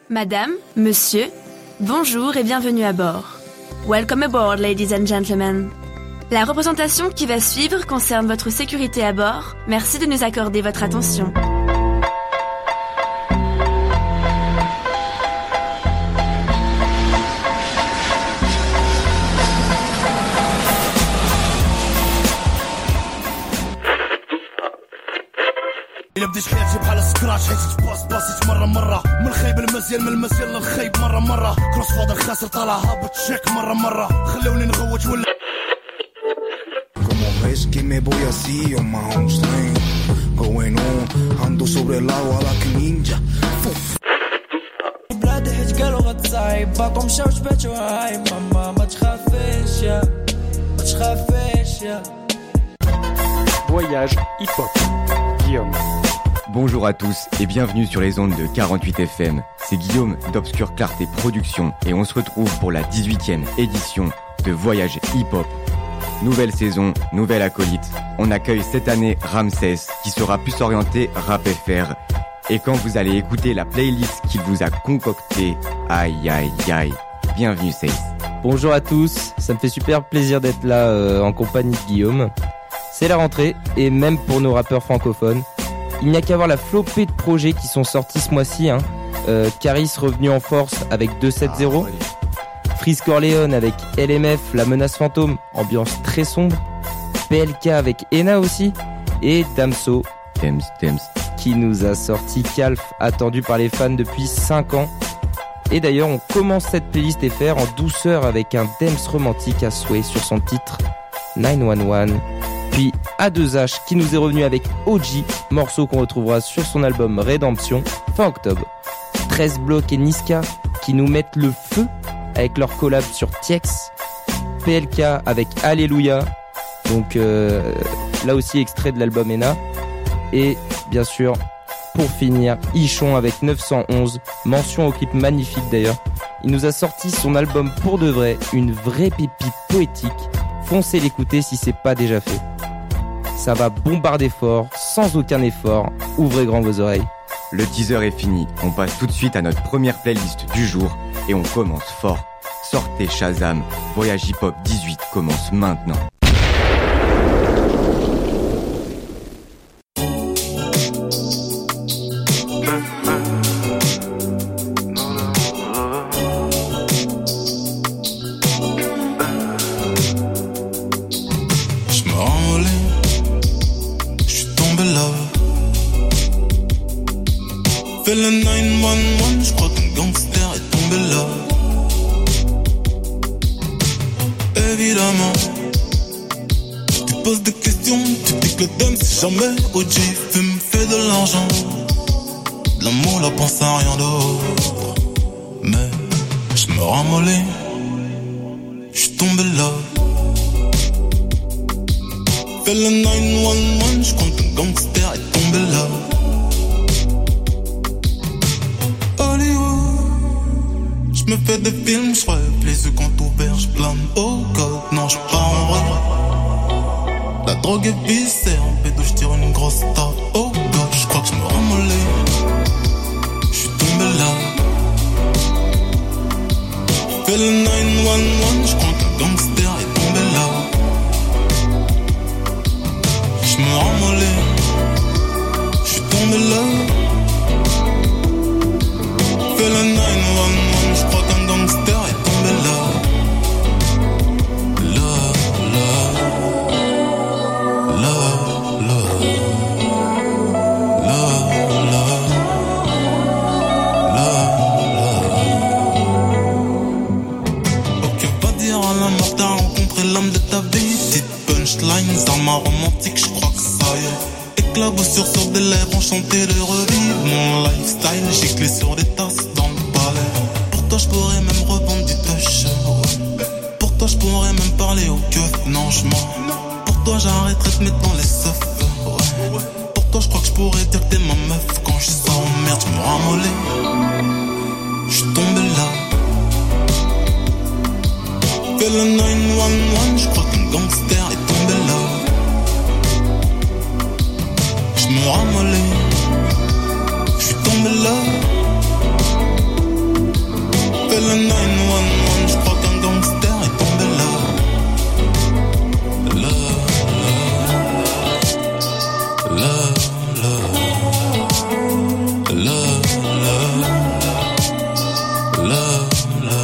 Madame, monsieur, bonjour et bienvenue à bord. Welcome aboard, ladies and gentlemen. La représentation qui va suivre concerne votre sécurité à bord. Merci de nous accorder votre attention. إلا بديت حياتي بحال سكراتش حيت باصيت مرة من الخايب المزيان من المزيان للخايب مرة كروس فاضل خاسر طالع هابط شيك مرة خلوني نغوت ولا Como ves que me voy así on my own swing Going on ando sobre el agua like a ninja بلادي حيت قالوا غتصايب باكم مشاو جباتو هاي ماما ما تخافيش يا ما تخافيش يا Voyage hip-hop. Guillaume. Bonjour à tous et bienvenue sur les ondes de 48 FM. C'est Guillaume d'Obscure Clarté Productions et on se retrouve pour la 18e édition de Voyage hip-hop. Nouvelle saison, nouvelle acolyte. On accueille cette année Ramsès qui sera plus orienté rap FR. Et quand vous allez écouter la playlist qu'il vous a concoctée, aïe aïe aïe, bienvenue Seis. Bonjour à tous, ça me fait super plaisir d'être là en compagnie de Guillaume. C'est la rentrée et même pour nos rappeurs francophones, il n'y a qu'à voir la flopée de projets qui sont sortis ce mois-ci. Caris revenu en force avec 270, Freeze Corleone avec LMF, La Menace Fantôme, ambiance très sombre, PLK avec Ena aussi, et Damso, Dems. qui nous a sorti Calf, attendu par les fans depuis 5 ans. Et d'ailleurs, on commence cette playlist FR en douceur avec un Dems romantique à souhait sur son titre 911. Puis A2H qui nous est revenu avec OG, morceau qu'on retrouvera sur son album Redemption fin octobre. 13 Blocs et Niska qui nous mettent le feu avec leur collab sur TX. PLK avec Alléluia, donc là aussi extrait de l'album Ena. Et bien sûr, pour finir, Ichon avec 911, mention au clip magnifique d'ailleurs. Il nous a sorti son album pour de vrai, une vraie pépite poétique. Foncez l'écouter si c'est pas déjà fait. Ça va bombarder fort, sans aucun effort. Ouvrez grand vos oreilles. Le teaser est fini, on passe tout de suite à notre première playlist du jour et on commence fort. Sortez Shazam, Voyage Hip Hop 18 commence maintenant. Fais le 911, je crois qu'un gangster est tombé là. Évidemment, tu poses des questions, tu dis que le dame c'est jamais OG. Fume, fait de l'argent, de l'amour, la pense à rien d'autre. Mais je me ramollis, je suis tombé là. Fais le 911, je crois qu'un gangster est tombé là. Je me fais des films, je rêve, les yeux quand ouverts, je plane au code, non je pars en rêve. La drogue est viscère, en pédo je tire une grosse tape au god, je crois que je me ramollis. Je suis tombé là. Fais le 911, je crois qu'un gangster est tombé là. Je me ramollis. Je suis tombé là. Fais le 911, je crois qu'un gangster est tombé là. Là, là, là, là, là, là, là, là. Ok, va dire à la mort, t'as rencontré l'homme de ta vie. Petite punchline, arme romantique, je crois que ça y est. Éclaboussure sur des lèvres, enchanté de revivre mon lifestyle, giclé sur des tasses dans le palais. Pour toi je pourrais même revendre du touch, ouais. Pour toi je pourrais même parler au keuf, non je mens. Pour toi j'arrêterai de mettre dans les seufs, ouais. Pour toi je crois que je pourrais dire que t'es ma meuf. Quand je sors en merde je me ramollis. Je suis tombé là. Fais le 911, je crois qu'un gangster est tombé là. Je me ramollis, je suis tombé là. le 911, je crois qu'un gangster est tombé là. Là, là, là, là, là, là, là, là.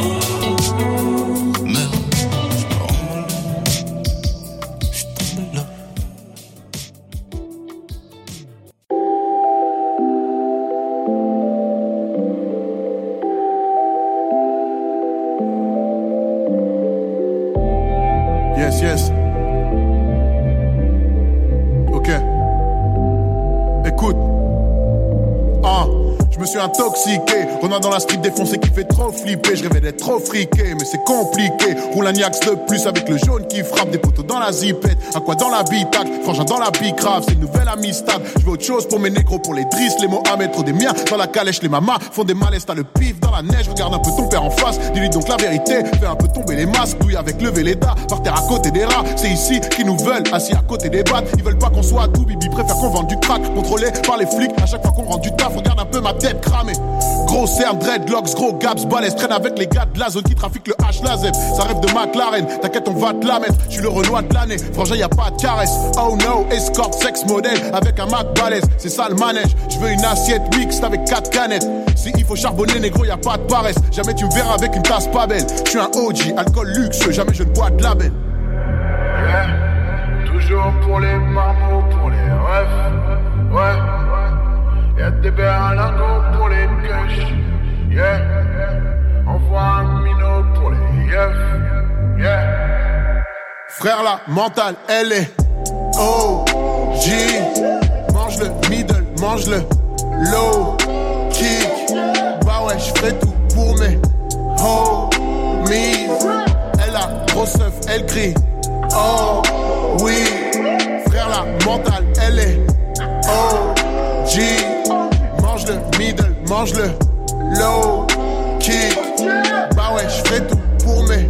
Merde, je suis tombé là. Yes. Ok. Écoute. Je me suis intoxiqué. On a dans la street défoncé qui fait trop flipper. Je rêvais d'être trop friqué, mais c'est compliqué. Roule un Niax de plus avec le jaune qui frappe. Des poteaux dans la zipette, un quoi dans l'habitacle. Frangin dans la bicrave, c'est une nouvelle amistad. Je veux autre chose pour mes négros, pour les Driss, les Mohamed. Trop des miens dans la calèche, les mamas font des malaises. T'as le pif dans la neige, regarde un peu ton père en face. Dis-lui donc la vérité, fais un peu tomber les masques. Douille avec le Véleda, par terre à côté des rats. C'est ici qu'ils nous veulent, assis à côté des battes. Ils veulent pas qu'on soit à tout, Bibi préfère qu'on vende du crack. Contrôlé par les flics, à chaque fois qu'on rentre du taf. Regarde un peu ma tête cramée. Gros cerne, dreadlocks, gros gaps, balèze. Traîne avec les gars de la zone qui trafiquent le H, la Z. Ça rêve de McLaren, t'inquiète on va te la mettre. Je suis le Renoir de l'année, frangin y'a pas de caresse. Oh no, escort, sex modèle avec un Mac balèze. C'est ça le manège, je veux une assiette mixte avec 4 canettes. Si il faut charbonner négro y'a pas de paresse. Jamais tu me verras avec une tasse pas belle. Je suis un OG, alcool luxueux, jamais je ne bois de label. Yeah, toujours pour les marmots, pour les refs. Ouais. Y'a des berlingots pour les kush, yeah. Envoie un minot pour les yeufs, yeah. Frère la mentale, elle est OG. Mange le middle, mange le low kick. Bah ouais, j'fais tout pour mes homies. Elle a grosse œuf, elle crie oh oui. Frère la mentale, elle est OG. Mange le middle, mange le low kick. Bah ouais, j'fais tout pour mes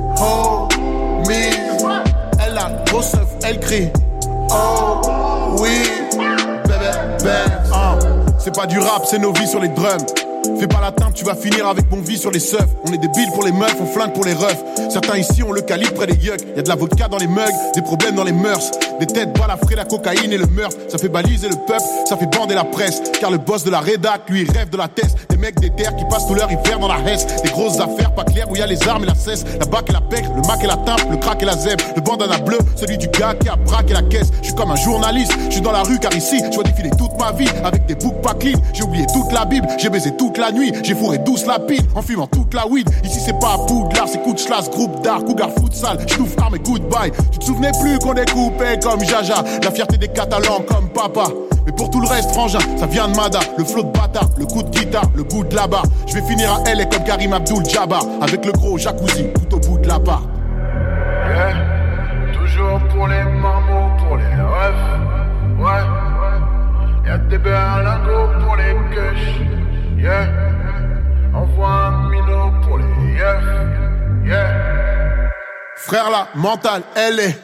homies. Elle a grosse œuf, elle crie oh oui. Bébé, c'est pas du rap, c'est nos vies sur les drums. Fais pas la teinte, tu vas finir avec mon vie sur les seufs. On est des billes pour les meufs, on flingue pour les refs. Certains ici ont le calibre près des yucks. Y'a de la vodka dans les mugs, des problèmes dans les mœurs. Des têtes balafrées, la cocaïne et le meurtre. Ça fait baliser le peuple, ça fait bander la presse. Car le boss de la rédac, lui, il rêve de la test. Des mecs des terres qui passent tout leur hiver dans la hesse. Des grosses affaires pas claires où y a les armes et la cesse. La bac et la pec, le mac et la timpe, le crack et la zèbre. Le bandana bleu, celui du gars qui a braqué la caisse. Je suis comme un journaliste, je suis dans la rue car ici, je dois défiler toute ma vie avec des boucs pas clean. J'ai oublié toute la Bible, j'ai baisé toute la nuit. J'ai fourré douce la pile en fumant toute la weed. Ici c'est pas Poudlard, c'est coup de chlasse, groupe d'art, cougar futsal. J'touffe arme et goodbye. Tu te souvenais plus qu'on découpait comme Jaja. La fierté des Catalans comme papa. Mais pour tout le reste, frangin, ça vient de Mada. Le flow de bâtard, le coup de guitare, le goût de là-bas. Je vais finir à LA comme Karim Abdul-Jabbar. Avec le gros jacuzzi, tout au bout de la part. Yeah, toujours pour les marmots, pour les refs. Ouais, y'a des berlingots pour les kush. Yeah, envoie un minot pour les yeufs. Yeah. Frère la mentale, elle est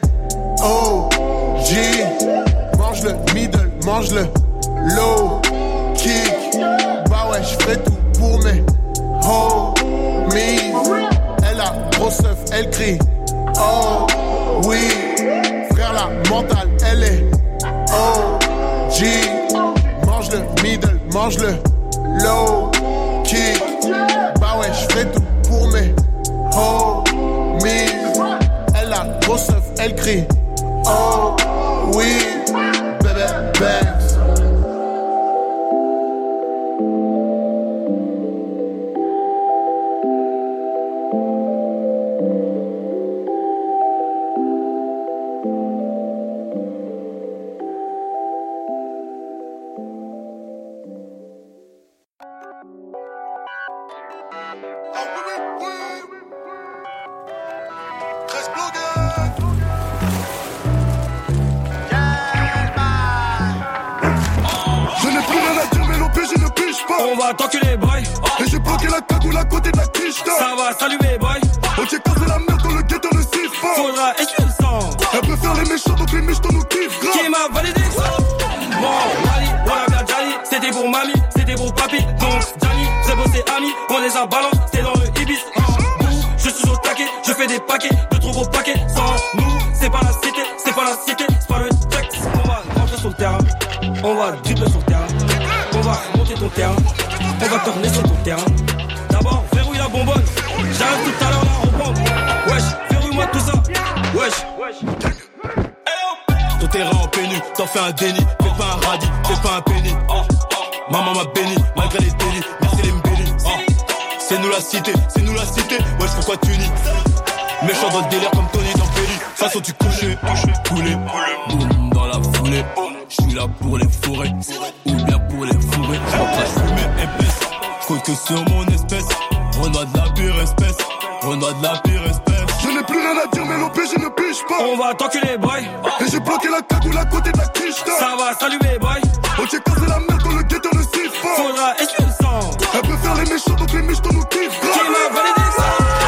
OG. Mange le middle, mange le low kick. Bah ouais, j'fais tout pour mes homies. Elle a grosse œuf, elle crie oh oui. Frère la mentale, elle est OG. Mange le middle, mange le low kick. Bah ouais, j'fais tout pour mes homies. Elle a grosse œuf, elle crie oh oui. Bébé, bébé. On va t'enculer boy. Et j'ai bloqué la cagoule à côté de la quiche. Ça va saluer boy. Ok, cassé la merde dans le ghetto ne siffle pas. Faudra essuyer le sang. Elle peut faire les méchants donc les méchants nous kiffent grave. Qui m'a validé ça? Bon, Wally, on a bien Jali. C'était pour mamie, c'était pour papy. Donc Johnny, c'est beau c'est ami. On les a balance, c'est dans le Ibis. Je suis au taquet, je fais des paquets, de trop gros paquets. Sans nous, c'est pas la cité, c'est pas la cité, c'est pas le texte. On va rentrer sur le terrain, on va dribbler sur le terrain, on va remonter ton terrain, on va tourner sur ton terrain. D'abord, verrouille la bonbonne, j'arrive tout à l'heure la reprendre. Wesh, verrouille-moi tout ça, wesh. Ton terrain en pénu, t'en fais un déni, fais pas un radis, fais pas un penny. Maman m'a béni, malgré les délits, merci les mbélis. C'est nous la cité, wesh pourquoi tu nies? Méchant dans le délire comme Tony dans Pelli. Façon tu couché, coulé, boum dans la foulée. J'suis là pour les fourrer, ou bien pour les fourrer. J'rentre fumer épaisse, compte que sur mon espèce. Renoir de la pire espèce, Renoir de la pire espèce. Je n'ai plus rien à dire, mais l'OP je ne pige pas. On va t'enculer, boy. Et j'ai bloqué la cagoule à côté de la quiche. Ça va s'allumer, boy. Ok, casser la merde dans le ghetto ne siffle pas. Faudra essuyer le sang. Elle peut faire les méchants, donc les michetons nous kiffent. Qui m'a validé ça?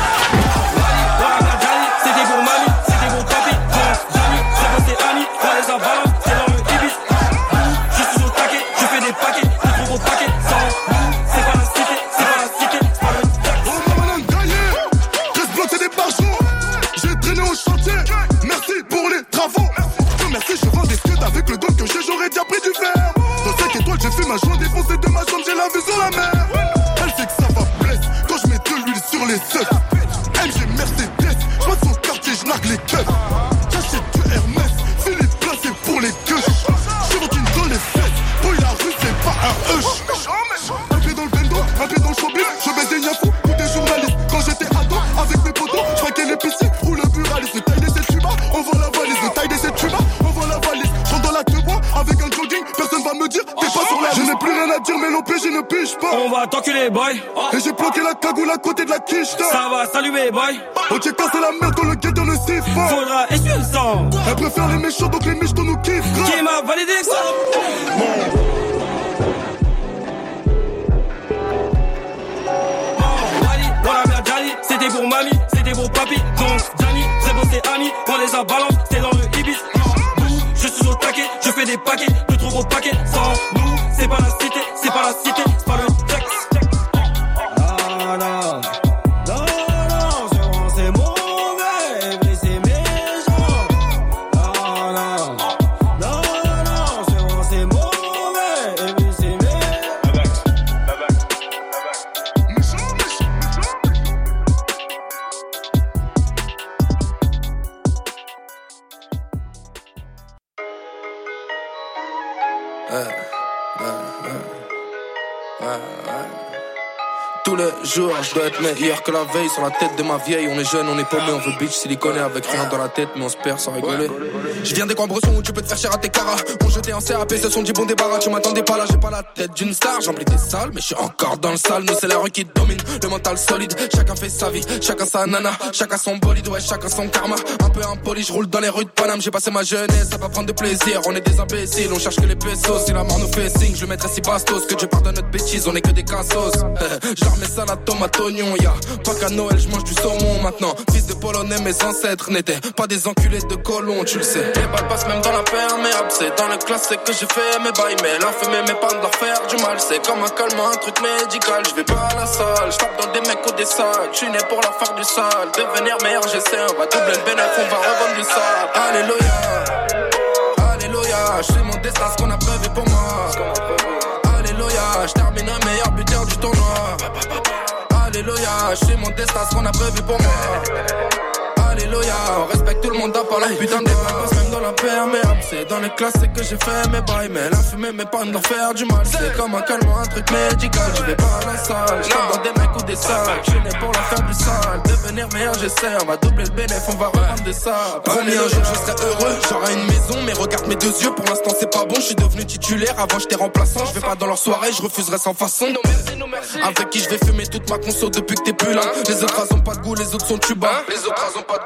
C'était pour mamie, c'était pour papy. Jamy, c'est bon, c'est ami. On les avale, c'est dans le Ibis. Je suis au taquet, je fais des paquets, des trop gros paquets. Sans nous, c'est pas la cité, c'est pas la cité, c'est pas le texte. Oh maman, gaillé, reste bloqué des barjots. J'ai traîné au chantier, merci pour les travaux. Merci, je vends des scuds avec le don que j'aurais déjà pris du verre. Dans 5 étoiles, j'ai fait ma joie défoncée de ma chambre, j'ai la vue sur la mer. Elle sait que ça va blesse quand je mets de l'huile sur les œufs. MG Mercedes, je passe au quartier, je nargue les keufs. J'achète du Hermès, Philippe placé pour les queues. Je routine dans les fesses, pour la rue c'est pas un hush. Un pied dans le bendo, un pied dans le showbiz. Je baisse des niafous ou des journalistes. Quand j'étais ado, avec mes potos, je traquais l'épicier ou le buraliste. Le taille des 7 tubas, on voit la valise. Le taille des 7 tubas, on voit la valise. Je rentre dans la queue bois avec un jogging, personne va me dire t'es pas sur la liste. Je n'ai plus rien à dire, mais l'OP je ne pige pas. On va t'enculer, boy. Et j'ai bloqué la cagoule à côté de la quiche. Ça va s'allumer, boy. Ok, casser la merde dans le ghetto ne siffle pas. Faudra essuyer le sang. Elle préfère les méchants, donc les michetons nous kiffent. Qui m'a validé ça? C'était pour mamie, c'était pour papy. Donc Johnny, c'est bon, c'est ami. On les a balance, c'est dans le Ibis. Je suis au taquet, je fais des paquets, de trop gros paquets. Sans nous, c'est pas la cité, c'est pas la cité, c'est pas le texte. Non, non, non, non, c'est mauvais, mais c'est méchant. Non, non, non, non, c'est mauvais, mais c'est méchant. Tous les jours, je dois être meilleur que la veille. Sur la tête de ma vieille, on est jeune, on est paumé, on veut bitch siliconé avec rien dans la tête, mais on se perd sans rigoler. Je viens des coins bressons où tu peux te faire cher à tes caras. On jetait en CAP, ce sont du bon débarras. Tu m'attendais pas là, j'ai pas la tête d'une star. J'emplis tes salles, mais je suis encore dans le sale. Nous c'est la rue qui domine, le mental solide. Chacun fait sa vie, chacun sa nana, chacun son bolide, ouais, chacun son karma. Un peu impoli, je roule dans les rues de Paname. J'ai passé ma jeunesse, ça va prendre de plaisir. On est des imbéciles, on cherche que les pesos. Si la mort nous fait signe, je le mettrai si bastos. Que Dieu pardonne notre bêtise, on est que des cassos. Genre mes salades, tomates, oignons, y'a pas qu'à Noël, je mange du saumon maintenant. Fils de Polonais, mes ancêtres n'étaient pas des enculés de colons, tu le sais. Les balles passent même dans la perméable, c'est dans le classique que j'ai fait mes bails. Mais la fumée, mes pas de leur faire du mal. C'est comme un calmant, un truc médical. Je vais pas à la salle, je tape dans des mecs ou des salles. Tu n'es pour leur faire du sale. Devenir meilleur, j'essaie, on va doubler le bénéfice, on va revendre du sale. Alléluia, alléluia, je fais mon destin, ce qu'on a prévu pour moi. Alléluia, je termine un meilleur buteur du tournoi. Alléluia, je fais mon destin, ce qu'on a prévu pour moi. Alléluia, on respecte tout le monde à part la putain des balles. Même dans la perméable, c'est dans les classiques que j'ai fait mes bails. Mais la fumée, mes pas de leur faire du mal. C'est comme un calmant, un truc médical. Je vais pas à la salle, je tape dans des mecs ou des salles. Je n'ai pour leur faire du sale. Devenir meilleur, j'essaie, on va doubler le bénéfice, on va revendre des salles. Promis un jour, je serai heureux, j'aurai une maison. Mais regarde mes deux yeux, pour l'instant c'est pas bon. Je suis devenu titulaire, avant j'étais remplaçant. Je vais pas dans leur soirée, je refuserai sans façon. Non merci, non merci. Avec qui je vais fumer toute ma conso depuis que t'es plus là. Les autres ont pas de goût, les autres sont tubas. Les autres ont pas de goût.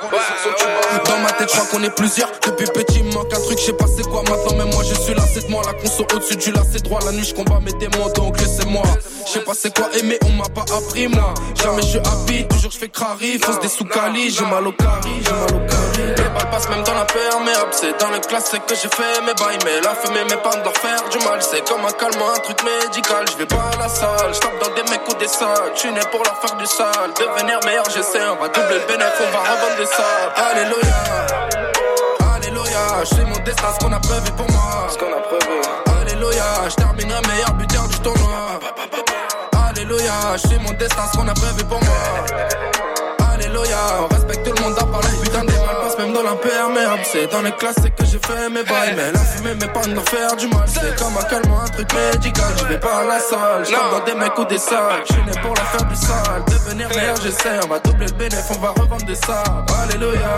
Dans ma tête, je crois qu'on est plusieurs. Depuis petit, il me manque un truc, je sais pas c'est quoi. Maintenant, même moi, je suis là, c'est de moi. La conso au-dessus du lacet droit. La nuit, je combats mes démons, donc c'est moi. Je sais pas c'est quoi aimer, on m'a pas appris, moi. Jamais je suis happy, toujours je fais crari. Fonce des sous-cali, j'ai mal au cari, Les balles passent même dans la perméable. C'est dans le classique que j'ai fait mes bails. Mais la fumée, mes pas de leur faire du mal. C'est comme un calmant, un truc médical. Je vais pas à la salle, je tape dans des mecs ou des salles. Je suis né pour leur faire du sale. Devenir meilleur, j'essaie, on va doubler le bénéfice, on va revendre des salles. Alléluia, alléluia, je sais mon destin, ce qu'on a prévu pour moi. Alléluia, je terminerai meilleur buteur du tournoi. Alléluia, je sais mon destin, ce qu'on a prévu pour moi. Alléluia, on respecte tout le monde à part les putains des balles passent même dans l'imperméable. C'est dans les classiques que j'ai fait mes bails. Mais la fumée, mes pas de leur faire du mal. C'est comme un calmant, un truc médical. Je vais pas à la salle, je tape dans des mecs ou des salles. Je suis né pour leur faire du sale. Devenir meilleur, j'essaie, on va doubler le bénéfice, on va revendre des sables. Alléluia.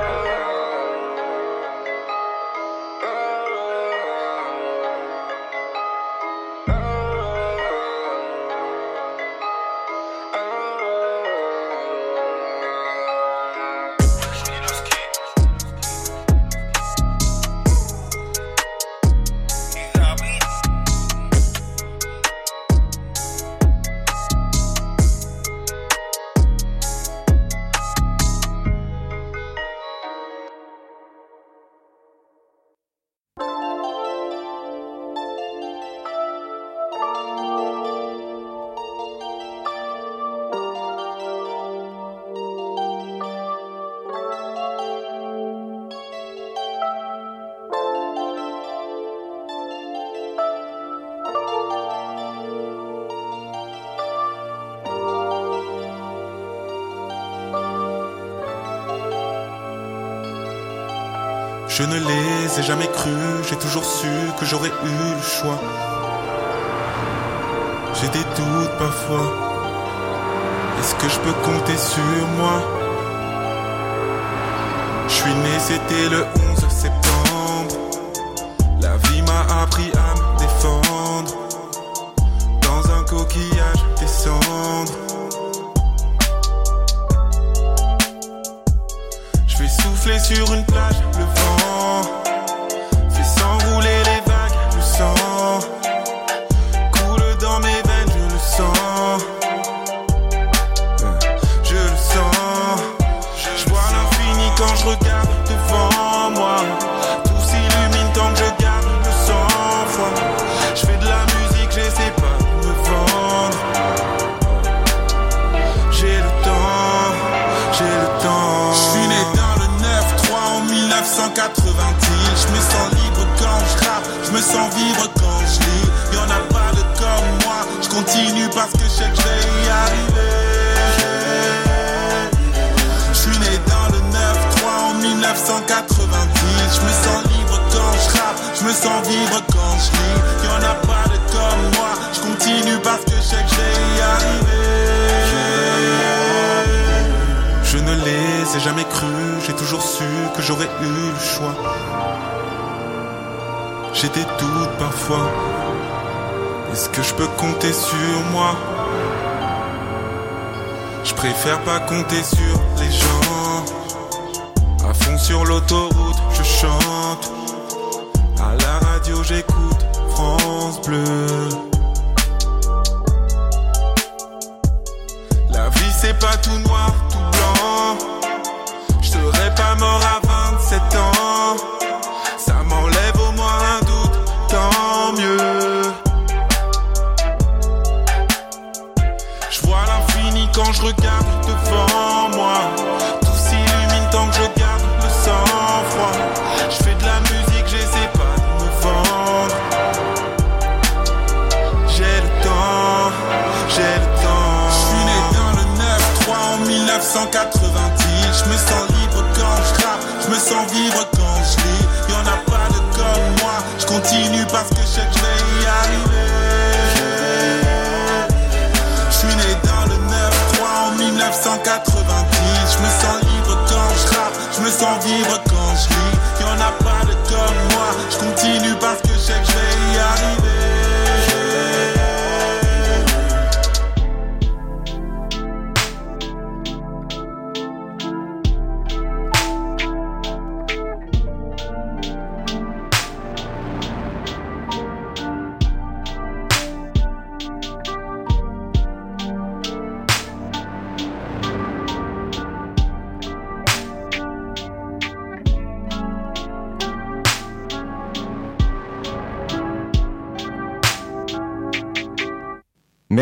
Je ne les ai jamais crus, j'ai toujours su que j'aurais eu le choix. J'ai des doutes parfois. Est-ce que je peux compter sur moi? Je suis né, c'était le 11 septembre. La vie m'a appris à me défendre. Dans un coquillage, des cendres. Je vais souffler sur une plage, le vent fait s'enrouler les vagues, le sang coule dans mes veines, je le sens. Je le sens. Je vois l'infini quand je regarde devant moi. Tout s'illumine tant que je garde le sang-froid. Je fais de la musique, j'essaie pas de me vendre. J'ai le temps, j'ai le temps. Je suis né dans le 9-3 en 1990. Je me sens libre quand je rappe, je me sens vivre quand je lis. Y'en a pas de comme moi, je continue parce que je sais que je vais y arriver. Je suis né dans le 9-3 en 1990. Je me sens libre quand je rappe, je me sens vivre quand je lis. Y'en a pas de comme moi, je continue parce que je sais que je vais y arriver. Je ne les ai jamais crus, j'ai toujours su que j'aurais eu le choix. J'ai des doutes parfois. Est-ce que je peux compter sur moi? Je préfère pas compter sur les gens. À fond sur l'autoroute, je chante. À la radio, j'écoute France Bleu. La vie, c'est pas tout noir, tout blanc. Je serais pas mort à 27 ans. Ça m'enlève au moins un doute, tant mieux. Je vois l'infini quand je regarde devant moi. Tout s'illumine tant que je garde le sang-froid. Je fais de la musique, j'essaie pas de me vendre. J'ai le temps, j'ai le temps. Je suis né dans le 9-3 en 1990. Je me sens libre quand je rappe, je me sens vivre quand je lis. Y'en a pas de comme moi, je continue parce que je sais que je vais y arriver. Je suis né dans le 9-3 en 1990. Je me sens libre quand je rappe, je me sens vivre quand je lis. Y'en a pas de comme moi, je continue parce que je sais que je vais y arriver.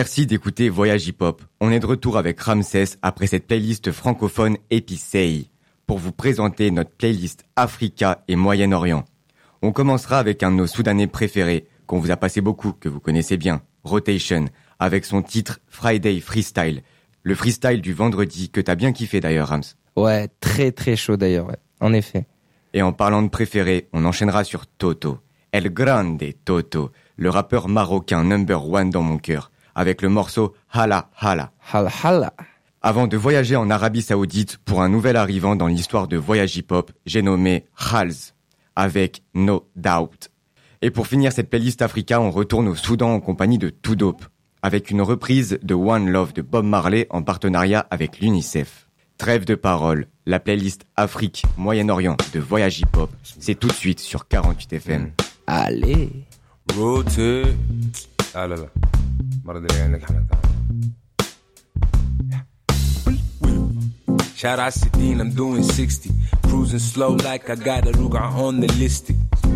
merci d'écouter Voyage Hip Hop. On est de retour avec Ramsès après cette playlist francophone épicée pour vous présenter notre playlist Africa et Moyen-Orient. On commencera avec un de nos Soudanais préférés qu'on vous a passé beaucoup, que vous connaissez bien, Rotation, avec son titre Friday Freestyle. Le freestyle du vendredi que t'as bien kiffé d'ailleurs, Rams. Ouais, très très chaud d'ailleurs, ouais. En effet. Et en parlant de préféré, on enchaînera sur Toto. El Grande Toto, le rappeur marocain number one dans mon cœur, avec le morceau Hala Hala. Hala Hala. Avant de voyager en Arabie Saoudite pour un nouvel arrivant dans l'histoire de Voyage Hip Hop, j'ai nommé Khals, avec No Doubt. Et pour finir cette playlist Africa, on retourne au Soudan en compagnie de Too Dope, avec une reprise de One Love de Bob Marley en partenariat avec l'UNICEF. Trêve de parole, la playlist Afrique, Moyen-Orient de Voyage Hip Hop, c'est tout de suite sur 48 FM. Allez. Rotate. Ah là là. Shout out Sidine, I'm doing 60. Cruising slow like I got a Ruger on the listing.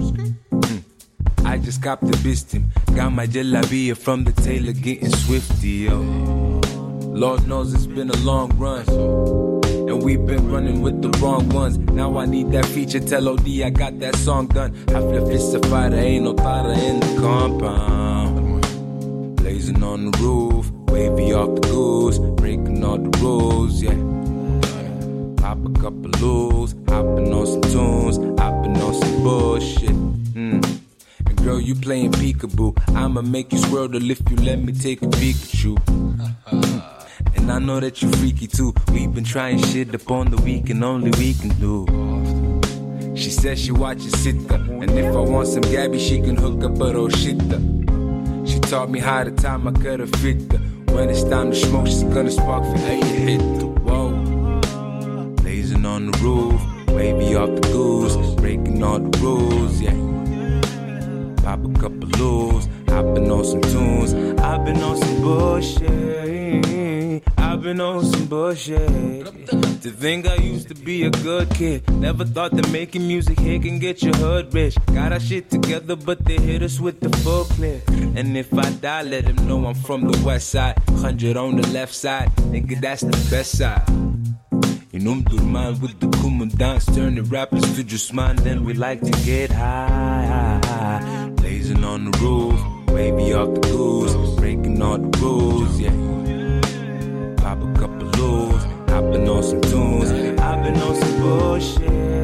I just copped the bistim. Got my jalabia from the tailor getting swifty, yo. Lord knows it's been a long run. And we've been running with the wrong ones. Now I need that feature, tell OD I got that song done. Hafla fissa there ain't no thought in the compound. Blazing on the roof, wavy off the goose, breaking all the rules, yeah. Pop a couple loose, hopping on some tunes, hopping on some bullshit. And girl, you playing peekaboo. I'ma make you swirl if you let me take a Pikachu. And I know that you freaky too. We've been trying shit up on the weekend, only we can do. She says she watches Sita, and if I want some Gabby, she can hook up her Oshita. She taught me how to time I cut her fit. When it's time to smoke, she's gonna spark for how you hit the whoa. Blazing on the roof, wavy off the goose, breaking all the rules, yeah. Pop a couple loose, hopping on some tunes. I've been on some bullshit. I've been on some bullshit. To think I used to be a good kid. Never thought that making music here can get your hood rich. Got our shit together, but they hit us with the full clip. And if I die, let them know I'm from the west side. 100 on the left side, nigga, that's the best side. You know, Durman with the commandants, turning rappers to just mine, then we like to get high. Blazing on the roof, wavy off the goose, breaking all the rules, yeah. Pop a couple loose, hopping on some tunes, I've been on some bullshit.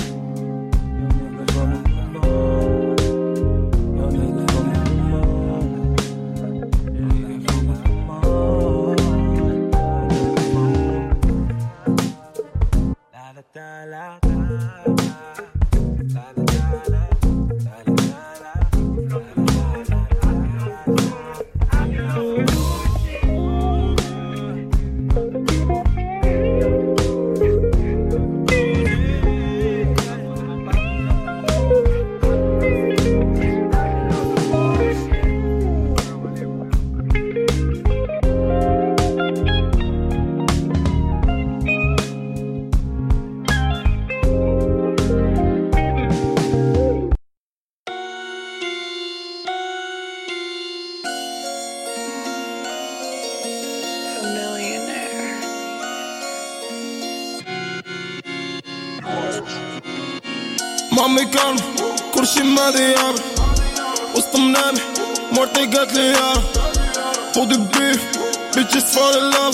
مامي كان كلشي ما ديابي وسط منامي مرتي قالت لي يارا خذ بيف بيتشيز فول اللاب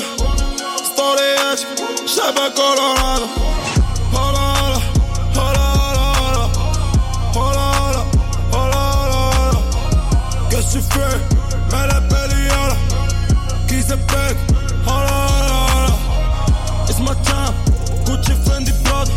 ستوريات شابه كولورادو هلا هلا هلا هلا هلا هلا هلا qu'est-ce que tu fais elle appelle yara qui s'appelle هلا هلا it's my time Gucci Fendi Prada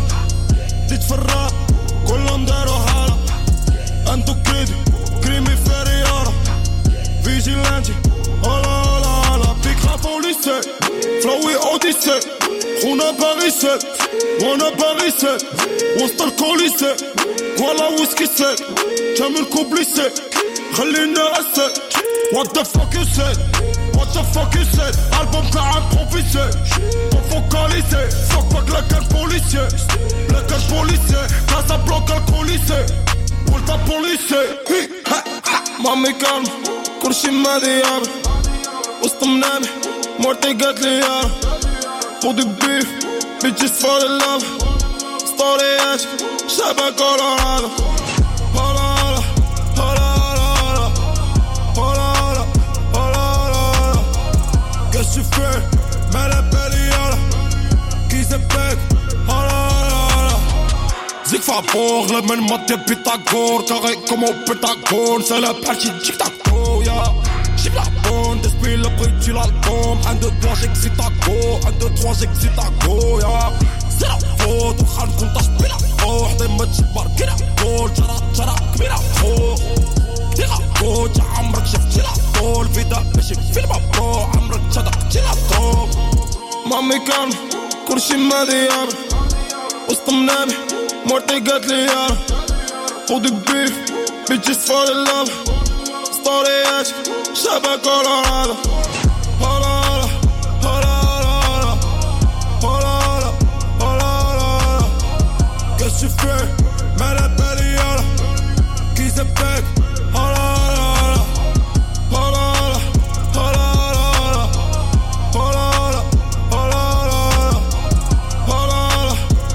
تتفرج كلهم داروا حالة انتو كريدي كريمي فريارة فيجيلانتي هلا هلا هلا بيك خافوا ليسي فلوي اوديسي خونا باريسي وانا باريسي وسط الكوليسي كوالا ويسكي سي كامل كوبليسي خلينا اسد What the fuck you said? What the fuck you said? Album t'as improvisé pour focaliser. Fuck pas que la carte policier. La carte policier. Casa bloc alcoolisé. Pour ta policier. Mami calme. كل شي ما ديابي وسط منامي مرتي قالت لي يارا pour du beef bitches fall in love ستوريات شبه كولورادو هولا هولا هولا هولا هولا هولا qu'est-ce que tu fais mets la belle yara qui se pète هولا هولا زيك فابور غلب من مطي بيتاغور كاري كومو بيتاغور c'est la partie tic-tac-toe yeah j'ai la bonne d'esprit le prix tu l'album 1, 2, 3 j'excite ta go 1, 2, 3 j'excite ta go yeah c'est la faute وخلكم تشبيلة روح دايما تشبر كده طول جرى كبيرة فوق كتير عبود يا عمرك شفت لا طول فيدا ماشي في المبرو عمرك صدق تلا طول مامي كان كل شي مليانة وسط منامي مرتي قالت لي يارا خدي بيف bitches fall in love ستوريات شبه كولورادو هولا هولا هولا هولا هولا هولا qu'est-ce que tu fais mets la belle yara qui se pète هولا هولا هولا هولا هولا هولا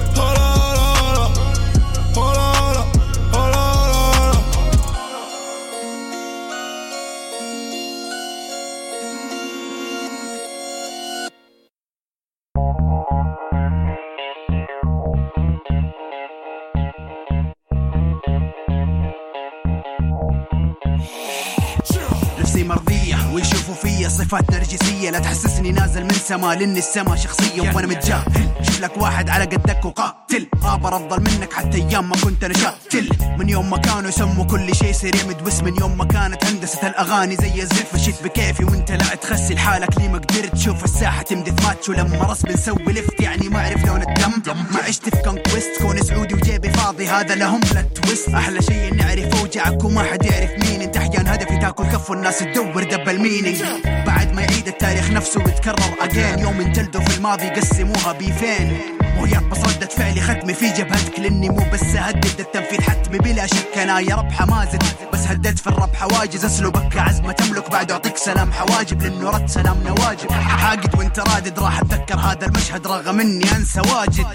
صفات نرجسية لا تحسسني نازل من سما لاني السما شخصية وانا متجاهل شوف لك واحد على قدك وقاتل ابر افضل منك حتى ايام ما كنت انا شاتل من يوم ما كانوا يسموا كل شيء سيريمد بس من يوم ما كانت هندسة الاغاني زي الزفت مشيت بكيفي وانت لا تخسل حالك لي ما قدرت تشوف الساحة تمدث ماتش ولما رسم نسوي لفت يعني ما اعرف لون الدم ما عشت في كونكويست كون سعودي وجيبي فاضي هذا لهم لا تويست احلى شيء اني اعرف اوجعك وما حد يعرف مين انت احيان هدفي تاكل كف والناس تدور دبل مينينج بعد ما يعيد التاريخ نفسه ويتكرر أجين يوم انجلدوا في الماضي قسموها بيفين وهي بس ردة فعلي ختمي في جبهتك لاني مو بس اهدد التنفيذ حتمي بلا شك انا يا ربحة ما زد بس هددت في الرب حواجز اسلوبك عزمة تملك بعد اعطيك سلام حواجب لانه رد سلام نواجب حاقد وانت رادد راح اتذكر هذا المشهد رغم اني انسى واجد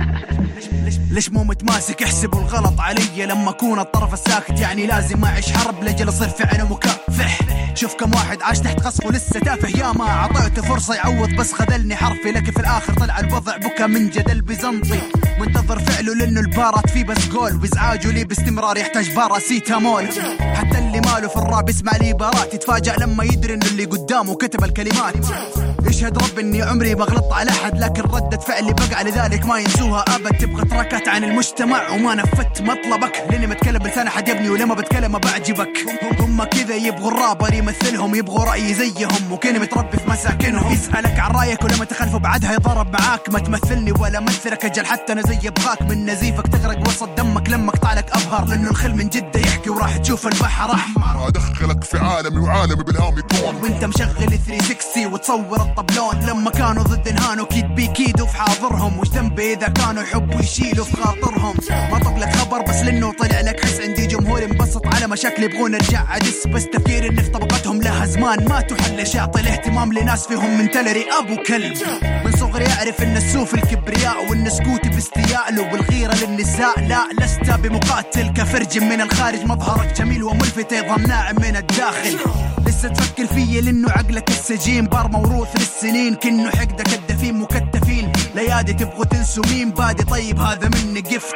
ليش مو متماسك احسبوا الغلط علي لما اكون الطرف الساكت يعني لازم اعيش حرب لجل اصير فعل مكافح شوف كم واحد عاش تحت قصفه لسه تافه يا ما عطيته فرصة يعوض بس خذلني حرفي لكن في الاخر طلع الوضع بكى من جدل بيزنطي منتظر فعله لانه البارات فيه بس جول وازعاجه لي باستمرار يحتاج باراسيتامول حتى اللي ماله في الراب يسمع لي بارات يتفاجأ لما يدري انه اللي قدامه كتب الكلمات يشهد رب اني عمري بغلط على احد لكن ردة فعلي بقى لذلك ما ينسوها ابد تبغى تركت عن المجتمع وما نفدت مطلبك لاني متكلم بلسان احد يبني ولما بتكلم بعجبك هم كذا يبغوا الرابر يمثلهم يبغوا رأيي زيهم وكاني متربي في مساكنهم يسألك عن رايك ولما تخلفه بعدها يضرب معاك ما تمثلني ولا مثلك اجل حتى انا زي ابغاك من نزيفك تغرق وسط دمك لما اقطع لك ابهر لانه الخل من جدة يحكي وراح تشوف البحر احمر ادخلك في عالمي وعالمي بالهام يكون وانت مشغل 360 وتصور الطبلون لما كانوا ضد انهانوا كيد بيكيدوا في حاضرهم وش ذنبي اذا كانوا يحبوا يشيلوا في خاطرهم ما طب لك خبر بس لانه طلع لك حس عندي جمهور انبسط على مشاكل يبغون ارجع عدس بس تفكير ان في طبقتهم لها زمان ما تحل شاطئ الاهتمام لناس فيهم من تلري ابو كلب من صغري اعرف ان السوف الكبرياء وان سكوتي باستياء له والغيره للنساء لا لست بمقاتل كفرج من الخارج مظهرك جميل وملفت ايضا ناعم من الداخل لسه تفكر فيه لانه عقلك السجين بار موروث للسنين كنه حقدك الدفين مكتفين ليادي تبغوا تنسوا مين بادي طيب هذا مني قفت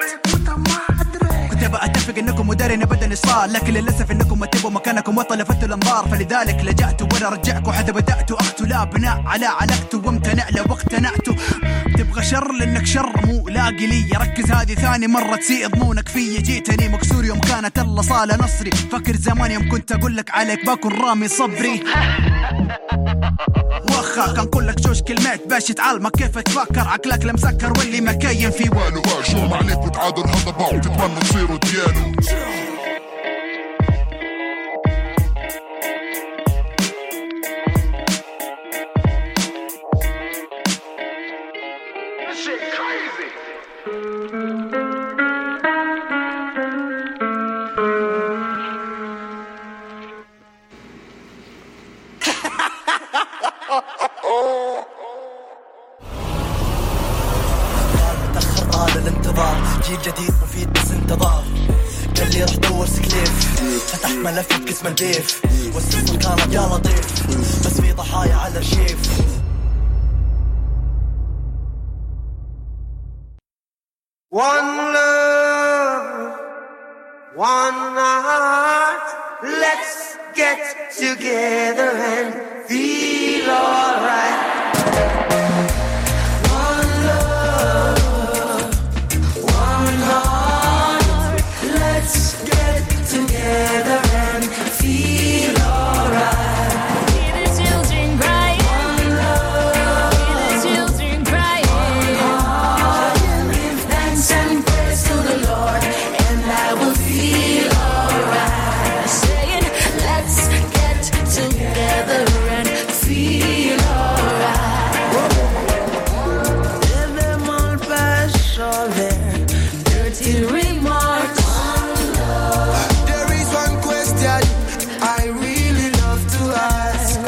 كنت ابى اتفق انكم مدارين ابدا اصرار لكن للاسف انكم ما تبوا مكانكم وطلفتوا الانظار فلذلك لجأتوا وانا رجعكم حتى بدأتوا اختوا لا بناء على علقتوا وامتنع لو اقتنعتوا تبغى شر لانك شر مو لاقي لي ركز هذه ثاني مرة تسيء ضمونك في جيتني مكسور يوم كانت الله صالة نصري فكر زمان يوم كنت اقول لك عليك باكون رامي صبري وخا كان كلك جوش كلمات باش تعلمك كيف تفكر عقلك لمسكر واللي مكين في والو شو عليك وتعادل هذا باو تتمنى تصيروا ديانو انتظار جيل جديد مفيد بس انتظار قال لي روح دور سكليف فتح ملفت قسم البيف والسفر كانت يا لطيف بس في ضحايا على الشيف. One love, one heart, let's get together and feel alright. One love, one heart, let's get together and feel alright. Hear the children crying. One love, hear the children crying. One heart, give thanks and praise to the Lord, and I will feel alright. Saying, let's get together and feel alright. Let them all pass all their dirty remarks. There is one question I really love to ask.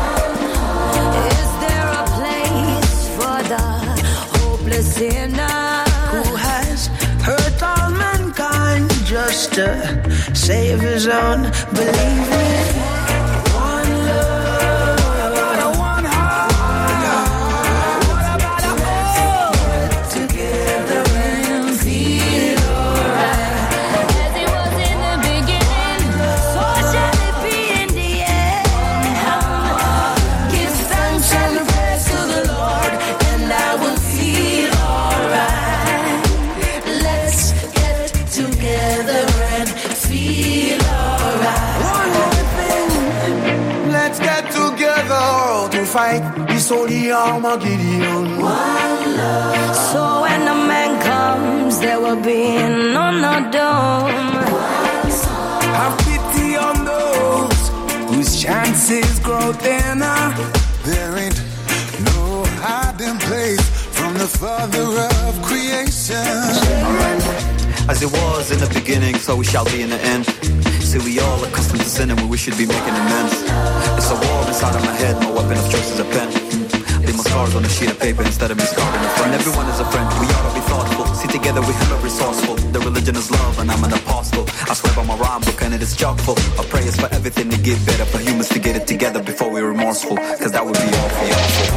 Is there a place for the hopeless sinner Who has hurt all mankind just to save his own? Believe me. One love, one heart. What about a whole together and feel alright? as it was in the beginning, so shall it be in the end. Give thanks and praise to the Lord, and I will feel alright. Let's get Together and feel alright. One more thing, let's get together to fight this holy Armageddon. One love. So when the man comes, there will be none of them. Have pity on those whose chances grow thinner. There ain't no hiding place from the Father of creation. As it was in the beginning, so we shall be in the end. See, we all accustomed to sinning when we should be making amends. It's a war inside of my head, my weapon of choice is a pen. Leave my scars on a sheet of paper instead of me scarred in the front. Everyone is a friend, we ought to be thoughtful. See, together we hella resourceful. The religion is love and I'm an apostle. I swear by my rhyme book and it is chock full of prayers for everything to get better, for humans to get it together before we're remorseful, cause that would be awful.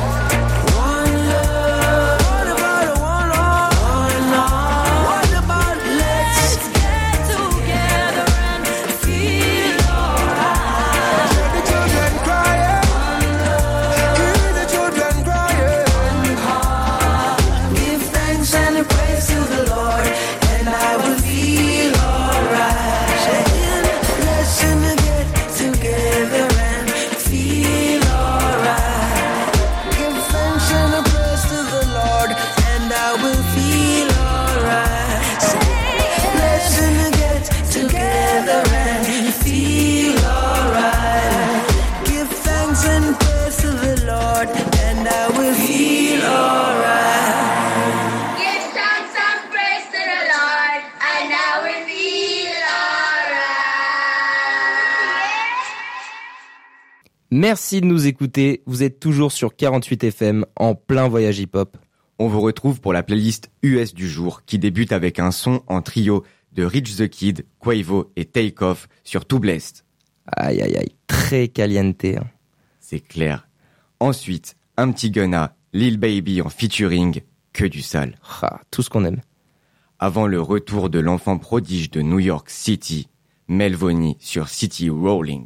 Merci de nous écouter, vous êtes toujours sur 48 FM en plein voyage hip-hop. On vous retrouve pour la playlist US du jour qui débute avec un son en trio de Rich the Kid, Quavo et Takeoff sur Too Blessed. Aïe aïe aïe, très caliente. Hein. C'est clair. Ensuite, un petit Gunna, Lil Baby en featuring, que du sale. Ah, tout ce qu'on aime. Avant le retour de l'enfant prodige de New York City, Melvoni sur City Rolling.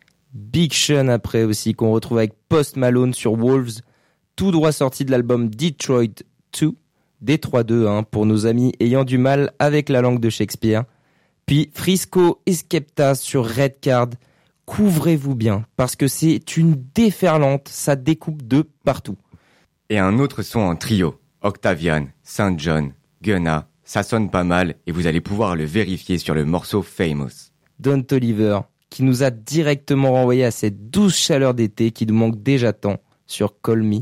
Big Sean après aussi, qu'on retrouve avec Post Malone sur Wolves, tout droit sorti de l'album Detroit 2, Détroit 2 hein, pour nos amis ayant du mal avec la langue de Shakespeare. Puis Frisco et Skepta sur Red Card. Couvrez-vous bien, parce que c'est une déferlante, ça découpe de partout. Et un autre son en trio, Octavian, St. John, Gunna, ça sonne pas mal et vous allez pouvoir le vérifier sur le morceau Famous. Don Toliver, qui nous a directement renvoyé à cette douce chaleur d'été qui nous manque déjà tant sur Call Me.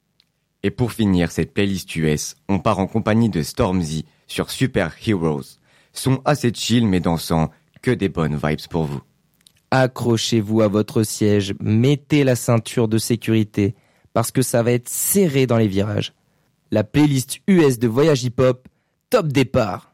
Et pour finir cette playlist US, on part en compagnie de Stormzy sur Super Heroes. Son assez chill mais dansant, que des bonnes vibes pour vous. Accrochez-vous à votre siège, mettez la ceinture de sécurité, parce que ça va être serré dans les virages. La playlist US de Voyage Hip Hop top départ.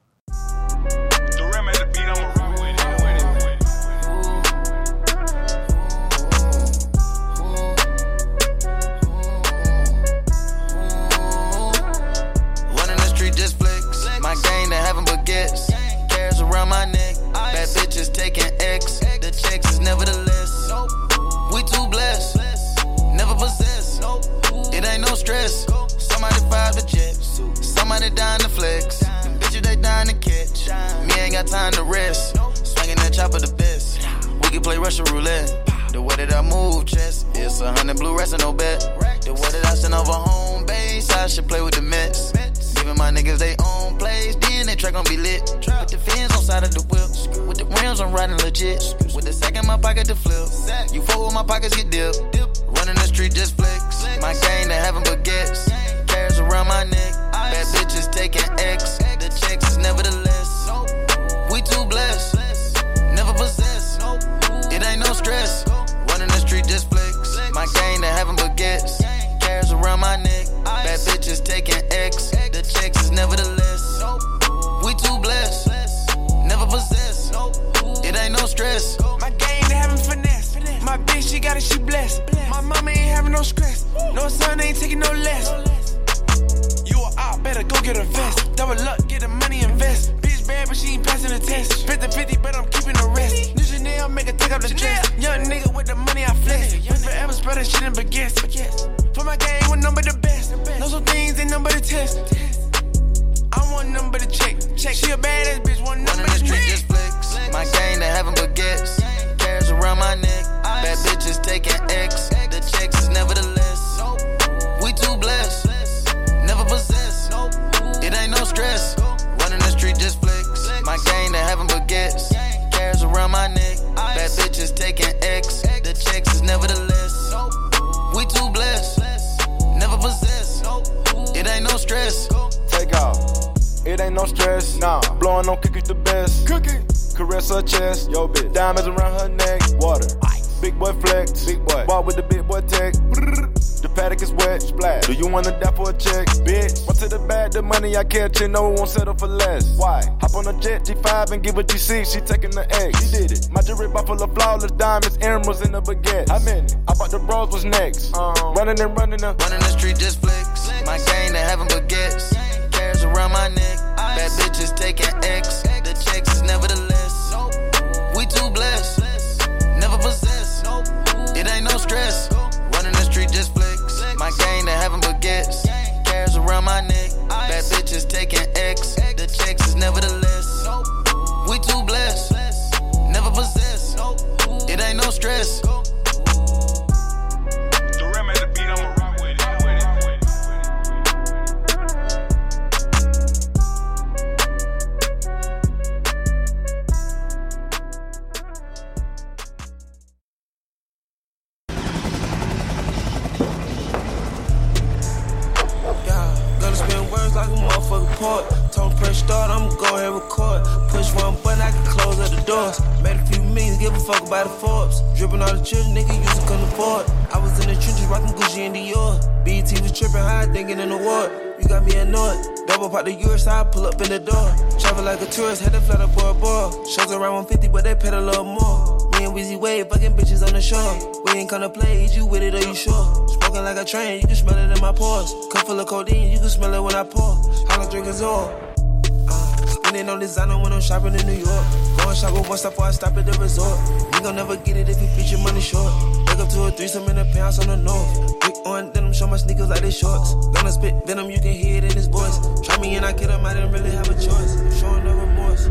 Around my neck, bad bitches taking X. The checks is nevertheless. We too blessed, never possess. It ain't no stress. Somebody fired the jets, somebody dying to flex. Them bitches they dying to catch. Me ain't got time to rest. Swinging that chopper the best. We can play Russian roulette. The way that I move, chest, it's 100 blue rest and no bet. The way that I send over home base, I should play with the Mets. Giving my niggas they own plays, DNA track gon' be lit. Put the fins on side of the whip. With the rims I'm riding legit. With the sack in my pocket to flip. You fuck with my pockets get dipped. Running the street just flex. My gang they having baguettes. Cares around my neck. Bad bitches taking X. The checks is nevertheless. We too blessed. Never possess. It ain't no stress. Running the street just flex. My gang they having baguettes. Cares around my neck. Bad bitches taking X. The checks is nevertheless. We too blessed. Never possess. It ain't no stress. My gang they having finesse. My bitch she got it, she blessed. My mama ain't having no stress. No son ain't taking no less. You a op, better go get a vest. Double up, get the money, invest. Bitch bad, but she ain't passing the test. 50-50, but I'm keeping the rest. New Chanel, make her take up the dress. Young nigga with the money, I flex. Forever spread that shit in baguettes. For my gang, with none but the best. Know some things, ain't none but a test. I want none but a check. She a badass bitch, want none but a street just flex. My gang they having baguettes. Cares around my neck. Bad bitches taking X. The checks is nevertheless. We too blessed. Never possess. It ain't no stress. Running the street just flex. My gang they having baguettes. Cares around my neck. Bad bitches taking X. The checks is nevertheless. We too blessed. Never possess. It ain't no stress. Take off. It ain't no stress. Nah. Blowing on cookies the best. Cookie. Caress her chest. Yo bitch. Diamonds around her neck. Water. Big boy flex. Big boy. Walk with the big boy tech. The paddock is wet. Splash. Do you wanna die for a check? Bitch. Run to the bag. The money I catch. You know it won't settle for less. Why? Hop on a jet G5 and give a G6. She taking the X. She did it. My jewelry box full of flawless diamonds. Emeralds in the baguette. How many? I bought the bros was next. Running the street just flex. My gang they having baguettes. Cares around my neck. Bad bitches taking X. The checks is nevertheless. We too blessed. Never possess. It ain't no stress. Running the street just flex. My gang they having baguettes. Cares around my neck. Bad bitches taking X. The checks is nevertheless. We too blessed. Never possess. It ain't no stress. Told press start, I'ma go ahead and record. Push one button, I can close up the doors. Made a few millions, give a fuck about the Forbes. Dripping all the children, nigga, used to come afford. I was in the trenches, rockin' Gucci and Dior. BET was trippin', high, thinking in the war. You got me annoyed. Double pop the US, I pull up in the door. Travel like a tourist, had to fly to Bora Bora. Shows around 150, but they paid a little more. Me and Weezy Wade, fucking bitches on the shore. We ain't come to play, is you with it or you sure? Smoking like a train, you can smell it in my pores. Cup full of codeine, you can smell it when I pour. How I drink is all. Spending on designer when I'm shopping in New York. Going shopping once before I stop at the resort. You gon' never get it if you feature money short. Wake up to a threesome in the penthouse on the north. Big on denim, show my sneakers like they shorts. Gonna spit venom, you can hear it in his voice. Try me and I kid him, I didn't really have a choice. Showing no remorse.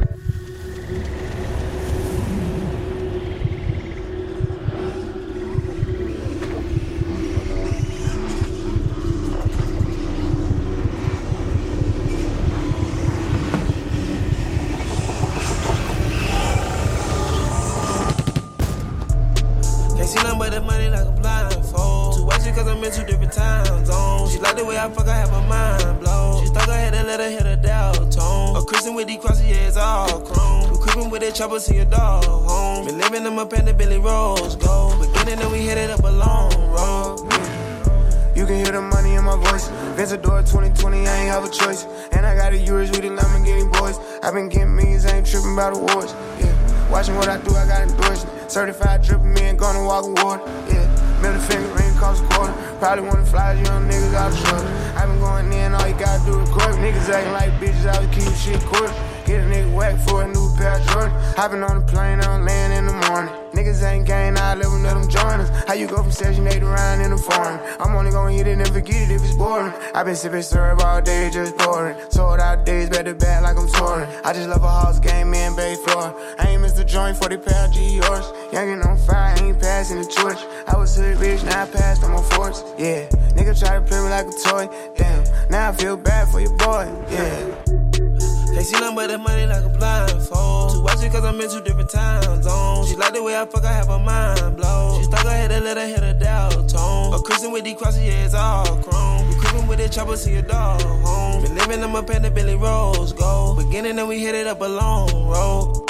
Can't see nothing but that money like a blindfold. Too wasted cause I'm in two different time zones. She like the way I fuck, I have my mind blown. She stuck her head and let her hit her dial tone. A Christian with these crosses, yeah, it's all chrome. We creeping with that chopper, see your dog home. Been living in my panda, Billy Rose gold. Beginning and we headed up a long road. You can hear the money in my voice. Pensador 2020, I ain't have a choice. And I got a Urus with the Lamborghini boys. I been getting millions, I ain't tripping about awards. Yeah, watching what I do, I got endorsement. Certified tripping me and gonna walk award. Yeah, middle finger ring cost a quarter. Probably wanna fly as young niggas out of trouble. I been going in, all you gotta do is record. Niggas acting like bitches, I would keep shit quarter. Get a nigga whack for a new pair of Jordan. Hopping on the plane, I'm laying in the morning. Niggas ain't gang, I live with them join us. How you go from Section 8 around in the foreign? I'm only gonna hit it and forget it if it's boring. I been sipping syrup all day, just pouring. Sold out days, back to back like I'm touring. I just love a house game, in Bay Floor. I ain't missed a joint for the pair of G-Yours. Youngin' on fire, ain't passing the torch. I was hood rich, now I passed on my force. Yeah, nigga try to play me like a toy. Damn, now I feel bad for your boy. Yeah. Can't see nothing but that money like a blindfold. She watch it cause I'm in 2 different time zones. She like the way I fuck, I have her mind blown. She stuck her head and let her hit her dial tone. A Christian with these crosses, yeah, it's all chrome. We creeping with the chopper, see a dog home. Been living in my pen, the Billy Rose gold. Beginning and we hit it up a long road.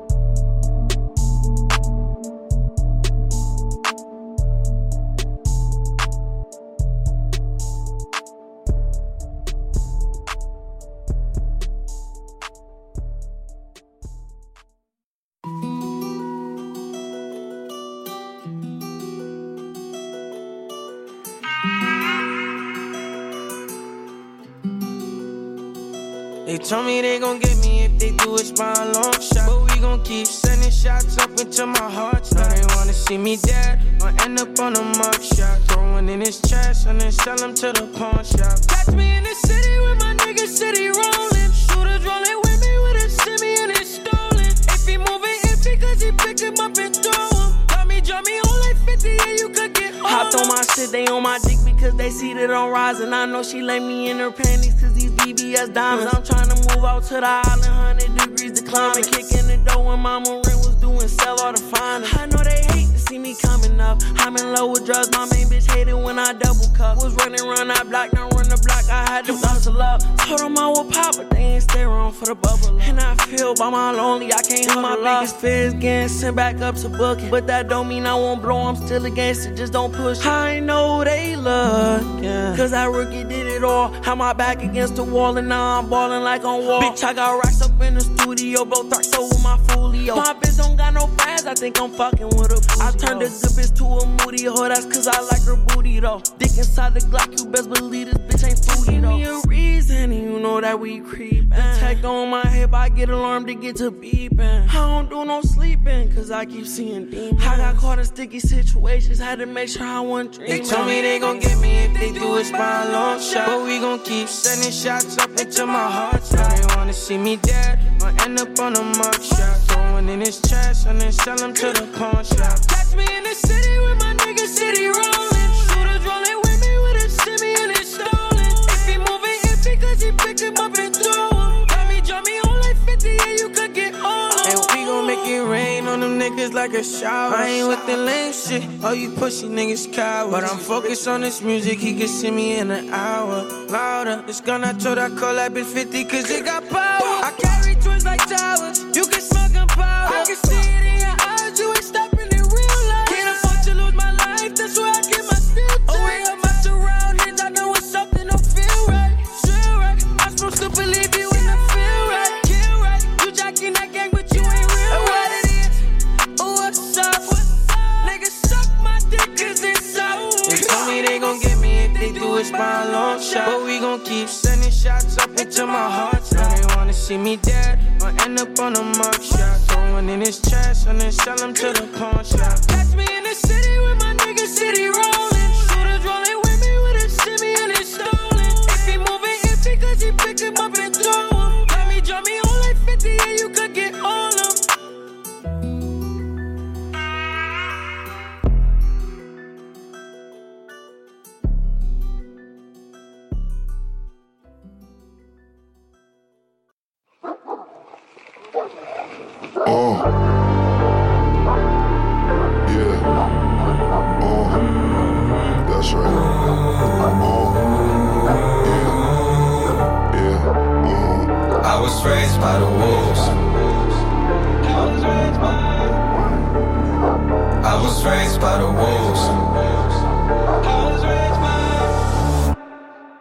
They told me they gon' get me if they do it by a long shot. But we gon' keep sending shots up until my heart stops. Now they wanna see me dead or end up on a mug shot. Throwing in his trash and then sell him to the pawn shop. Catch me in the city with my niggas city rolling. Shooters rolling with me with a semi and it's stolen. If he moving empty cause he pick him up and throw him. Drop me on like 50 and you could get on. Hopped on my shit, they on my dick because they see that I'm rising. I know she laid me in her panties cause these BBS diamonds. I'm trying to move out to the island, 100 degrees to climbing. Kicking the door when Mama Ren was doing sell all the finest. I know they hate to see me coming up. I'm in love with drugs, my main bitch hated when I double cup. Was running around that block, now run the block, I had to bustle up. Told them I would pop, but they ain't stay around for the bubble. And I feel by my lonely, I can't hold my biggest fears getting sent back up to booking. But that don't mean I won't blow, I'm still against it, just don't push. I know they looking, cause that rookie did it all. Had my back against the wall and now I'm balling like on wall. Bitch, I got racks up in the studio, blow thracks over my folio. My bitch don't got no friends, I think I'm fucking with a booty. I turned a good bitch to a moody hoe, that's cause I like her booty though. Dick inside the Glock, you best believe this bitch ain't fruity though. Give me a reason and you know that we creepin'. The tech on my hip, I get alarmed to get to beepin'. I don't do no sleeping, cause I keep seeing demons. I got caught in sticky situations, had to make sure I wasn't dreaming. They told me they gon' get me if they do it by a long shot. But we gon' keep sending shots up until my heart stops. Now they wanna see me dead or end up on a mug shot. Throwing in his trash and then sell him to the pawn shop. Catch me in the city with my niggas city rolling. Shooters rolling with me with a semi and it's stolen. If he moving empty cause he pick him up and throw him. Drop me on like 50 and you could get on. And we gon' make it rain on them niggas like a shower. I ain't with the lame shit, all you pussy niggas cowards. But I'm focused on this music, he can see me in an hour. Louder, this gun I told I call that bitch 50 cause it got power. I carry twins like towers, you can smell gunpowder. I can see it in your eyes, you ain't stopping in real life. Can't afford to lose my life, that's why I get my steel tight. Oh, way up my surroundings, I know it's something don't feel right. Feel right, I'm supposed to believe you when I feel right. Kill right, you jacking that gang but you ain't real right. What it is, what's up? Niggas suck my dick cause it's up. They told me they gon' get me if they do it by a long shot. But we gon' keep sending shots up until my heart stops. Now they wanna see me dead or end up on a mug shot. Throwing in his trash and then sell him to the pawn shop. Catch me in the city with my niggas city rolling. Shooters rolling with me with a semi and it's stolen. If he moving empty cause he pick him up and throw him. Drop me on like 50 and you could get on him. That's right. I was raised by the wolves. I was raised by the wolves.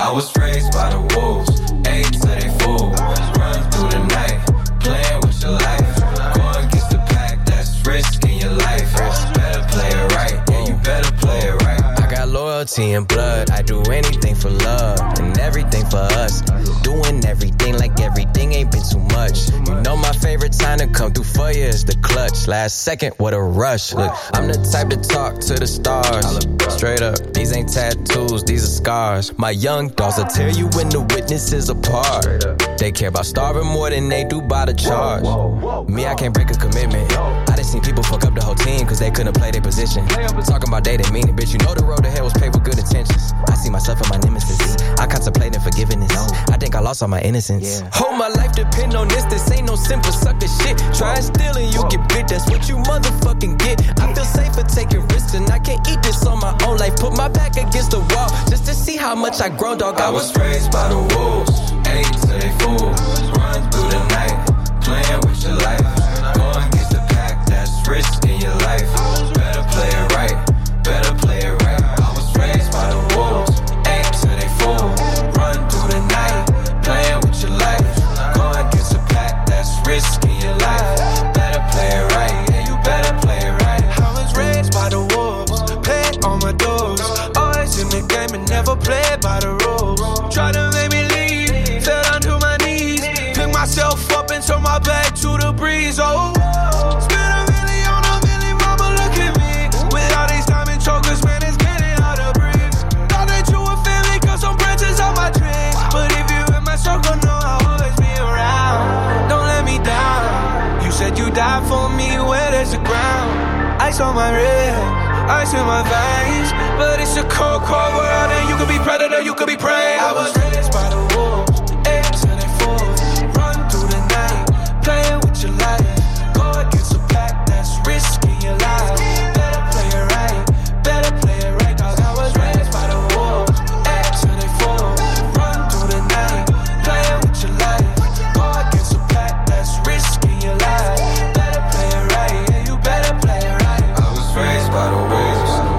I was raised by the wolves, ate till they full. Run through the night, playing with your life. Going against the pack, that's risking your life. Better play it right, yeah, you better play it right. I got loyalty and blood, I do anything for love and everything for us. Doing everything like everything ain't been too much. You know my favorite time to come through for you is the clutch. Last second, what a rush. Look, I'm the type to talk to the stars. Straight up, these ain't tattoos, these are scars. My young dogs will tear you when the witnesses apart. They care about starving more than they do by the charge. Me, I can't break a commitment. I done seen people fuck up the whole team cause they couldn't play their position. Talking about they didn't mean it, bitch. You know the road to hell was paved with good intentions. I see myself and my nemesis. I contemplate in forgiveness. I think I lost all my innocence. Whole my life depend on this. This ain't no simple sucker shit. Try and steal and you get bit. That's what you motherfucking get. I feel safer taking risks and I can't eat this on my own life. Put my back against the wall just to see how much I grown, dog. I was raised by the wolves, ate till they full. Run through the night, playing with your life. Going against the pack, that's risking your life. Better play it right, better play it right. I was raised by the wolves, ate till they full. Run through the night, playing with your life. Going against the pack, that's risking your life. Better play it right, yeah, you better play it right. I was raised by the wolves, paid on my doors. Always in the game and never played by the rules. Try to make me leave, fell down to my knees. Pick myself up and turn my back to the breeze. Oh, spend a million on a million, mama, look at me. With all these diamond chokers, man, it's getting hard to breathe. Thought that you were family, cause some branches on my dreams. But if you in my circle, know I'll always be around. Don't let me down. You said you died for me, where there's the ground. Ice on my wrist, ice in my veins. But it's a cold, cold world, and you could be predator, you could be prey. I was raised by the wolves, ate till they full. Run through the night, playing with your life. Go against a pack, that's risking your life. Better play it right, better play it right. Cause I was raised by the wolves, ate till they full. Run through the night, playing with your life. Go against a pack, that's risking your life. Better play it right, yeah, you better play it right. I was raised by the wolves.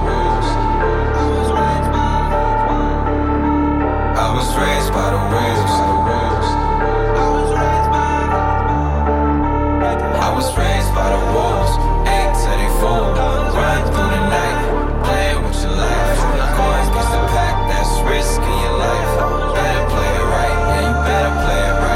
I was raised by the wolves. I was raised by the wolves, ate till they full. Run through the night, playing with your life. Going against the pack, that's risking your life. Better play it right, yeah, you better play it right.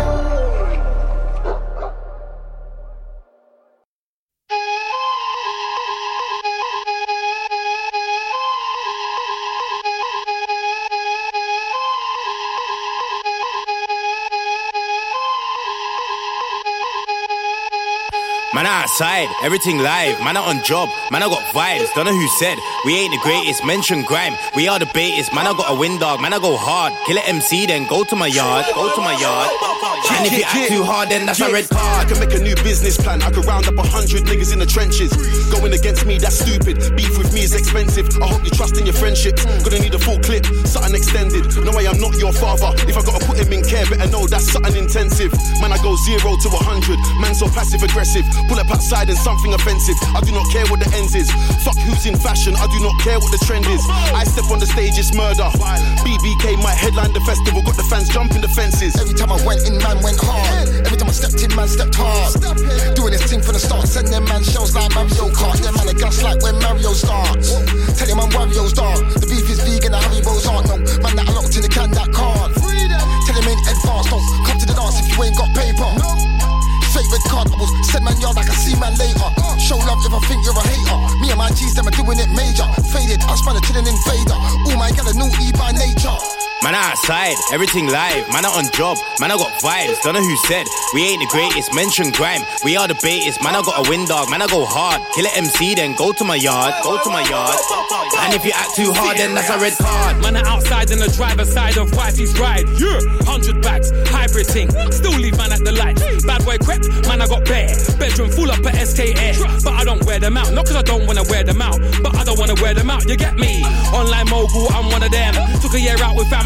Man outside, everything live, man out on job, man I got vibes, don't know who said, we ain't the greatest, mention grime, we are the baitest, man I got a wind dog, man I go hard, kill it MC then go to my yard, and if you act too hard then that's a red card. I can make a new business plan, I could round up 100 niggas in the trenches, going against me that's stupid, beef with me is expensive, I hope you trust in your friendship, gonna need a full clip, something extended, no I am not your father, if I gotta put him in care better know that's something intensive, man I go 0 to 100, man so passive aggressive, pull up outside and something offensive. I do not care what the ends is. Fuck who's in fashion, I do not care what the trend is. I step on the stage, it's murder. BBK might headline the festival, got the fans jumping the fences. Every time I went in, man went hard. Every time I stepped in, man stepped hard. Doing this thing from the start, send them man shells like Mario Kart. Yeah, man, a gas like when Mario starts. Tell him I'm Wario's dog. The beef is vegan, the Haribo's aren't. No, man that I locked in the can that card. Tell him in advance, don't come to the dance if you ain't got paper. Favorite card, I will send man yard like I see man later. Show love if I think you're a hater. Me and my G's, them are doing it major. Faded, I spun a chillin' invader. All my gal are naughty by nature. Man outside, everything live, man out on job, man I got vibes, don't know who said, we ain't the greatest, mention grime, we are the baitest, man I got a wind dog, man I go hard, kill it MC then go to my yard, and if you act too hard then that's a red card. Man are outside in the driver's side of wifey's ride, yeah, 100 bags, hybrid thing, still leave man at the lights, bad boy crept, man I got bare, bedroom full up at SKS, but I don't wear them out, not cause I don't wanna wear them out, but I don't wanna wear them out, you get me, online mogul, I'm one of them, took a year out with family,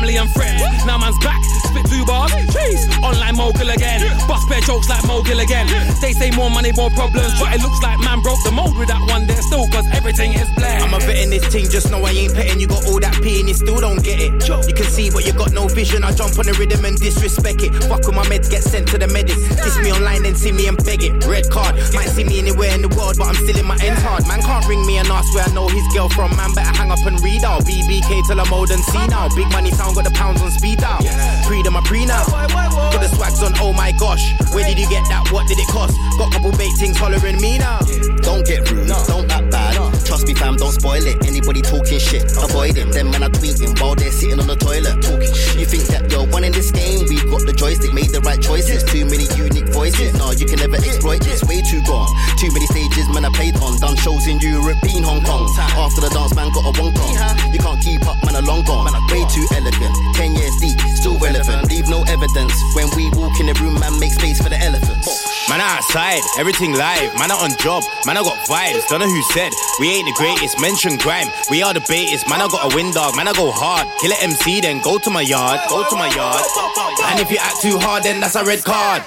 family and friends. Now man's back, spit 2 bars, jeez. Online mogul again, bust bare jokes like mogul again. They say more money, more problems, but it looks like man broke the mold with that one there still, cause everything is bland. I'm a bit in this thing, just know I ain't petting. You got all that P and you still don't get it. You can see but you got no vision. I jump on the rhythm and disrespect it. Fuck with my meds, get sent to the medic. Diss me online then see me and beg it. Red card, might see me anywhere in the world, but I'm still in my ends hard. Man can't ring me and ask where I know his girl from. Man better hang up and read out. BBK till I'm old and see now. Big money sound, got the pounds on speed out. Freedom I pre now. Got the swags on, oh my gosh. Where did you get that? What did it cost? Got couple bait things hollering me now. Don't get rude, don't act bad. Trust me fam, don't spoil it. Anybody talking shit, avoid it. Them men are tweeting while they're sitting on the toilet talking shit. You think that you're one in this game? We got the joystick, made the right choices. Too many unique voices, no you can never exploit this. Way too gone, too many stages man I played on. Done shows in Europe, been Hong Kong. After the dance man got a wong gone. You can't keep up man, a long gone. Way too elegant, 10 years deep, still relevant. Leave no evidence, when we walk in the room man make space for the elephants. Man outside, everything live. Man out on job, man I got vibes. Don't know who said we ain't the greatest. Mention grime, we are the baitest. Man I got a wind dog, man I go hard. Kill it MC then go to my yard, go to my yard. And if you act too hard then that's a red card.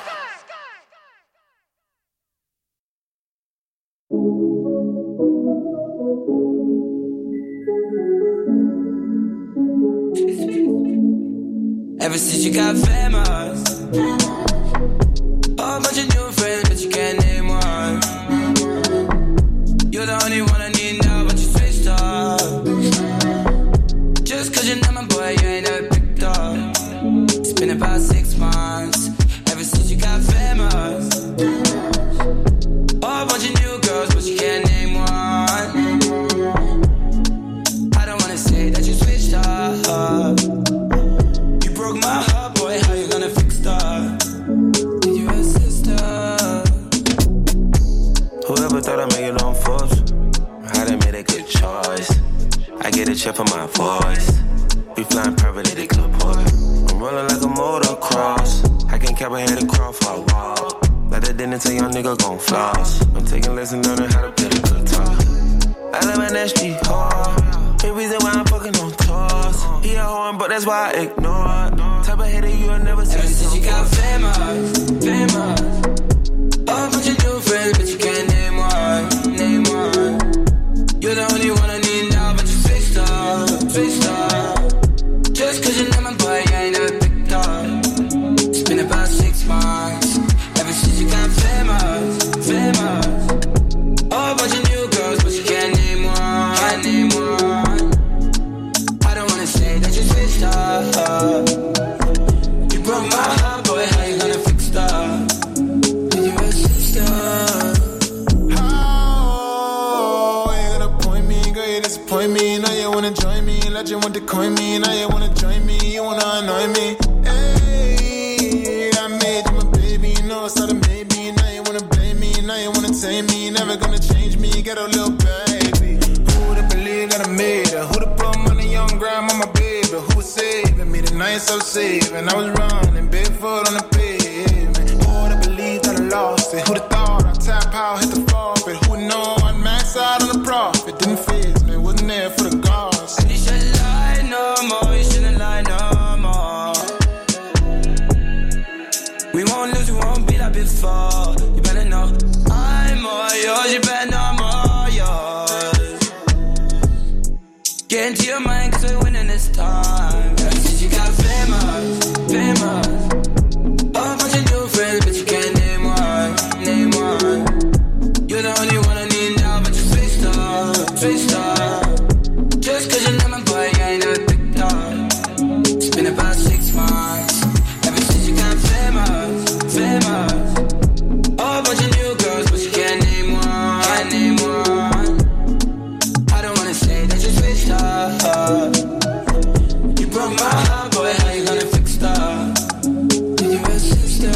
Ever since you got famous, a bunch of new friends, but you can't name one. You're the only one I need now, but you switched up. Just cause you're not my boy, you ain't never picked up. It's been about 6 months, ever since you got famous. A bunch of new girls, but you can't name one. I don't wanna say that you switched up. Broke my heart, boy, how you gonna fix that? Did you a sister? Whoever thought I'd make it on force, I done made a good choice. I get a check for my voice. We flying private at the clipboard. I'm rolling like a motocross. I can cap ahead and crawl for a walk. Like that didn't tell young nigga gon' floss. I'm taking lessons, learning how to play the guitar. I live in that street hard. The reason why I'm fucking on tours. He a horn, but that's why I ignore it. Type of hater you'll never see. Ever since you got famous, famous. A bunch of new friends, but you can't name one, name one. You're the only one I need now, but you switched up, switched up. Just cause you're not my boy, you ain't never picked up. It's been about 6 months, ever since you got famous, famous. A bunch of new girls, but you can't name one, can't name one. I don't wanna say that you switched up. You broke my heart, boy, how you gonna fix that? Did you a sister? Oh, you gonna point me, girl, you disappoint me. Now you wanna join me, legend want to coin me. Now you wanna join me, you wanna annoy me. Hey, I made you my baby, you know it's not a maybe. Now you wanna blame me, now you wanna tame me. Never gonna change me, get a little baby. Who would have believed that I made her? Who'd have put money on grandma, my baby? Who was saving me the nights I was saving? I was running barefoot on the pavement. Who would have believed that I lost it? Who'd have thought I'd tap out, hit the forfeit? Who'd know I'd max out on the profit? Didn't faze me, wasn't there for the gods. And you shouldn't lie no more, you shouldn't lie no more. We won't lose, we won't be like before. You better know I'm all yours, you better know I'm all yours. Get into your mind cause we're winning this time. Ever since you got famous, famous. A bunch of new friends but you can't name one, name one. You're the only one I need now but you switched up, switched up. Just cause you're not my boy, you ain't never picked up. It's been about 6 months, ever since you got famous, famous. A bunch of new girls but you can't name one, can't name one. I don't wanna say that you switched up. You broke my heart, boy, how you gonna fix that? Did you a sister?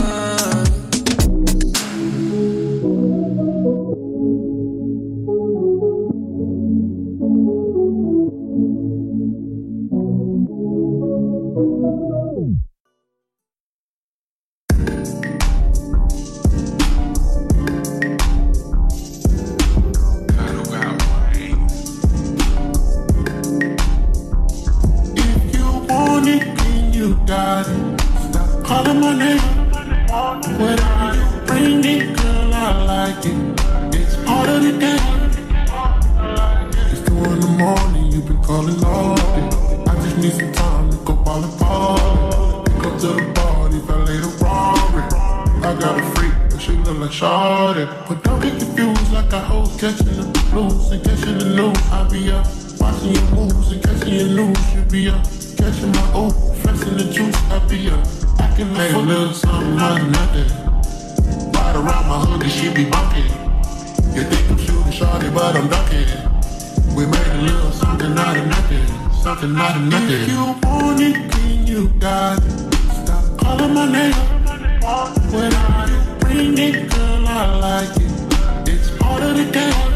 If you want it, you got it. Stop calling my name. When I bring it, girl, I like it. It's part of the game. It's 2 in the morning, you've been calling all day. I just need some time to go ball and party. Go to the party, valet the Rari. I got a freak, but she look like Shawty. But don't get confused like I hold catching the blues and catching the news. I be up watching your moves and catching your news. You be up catching my ooh, flexing the juice. I be up acting like a little something out of nothing. Ride around my hood and she be bumping. You think I'm shooting Shawty, but I'm ducking. We made a little something out of nothing. Something out of nothing. If you want it, then you got it. Stop calling my name. When I bring it, girl, I like it. It's part of the game.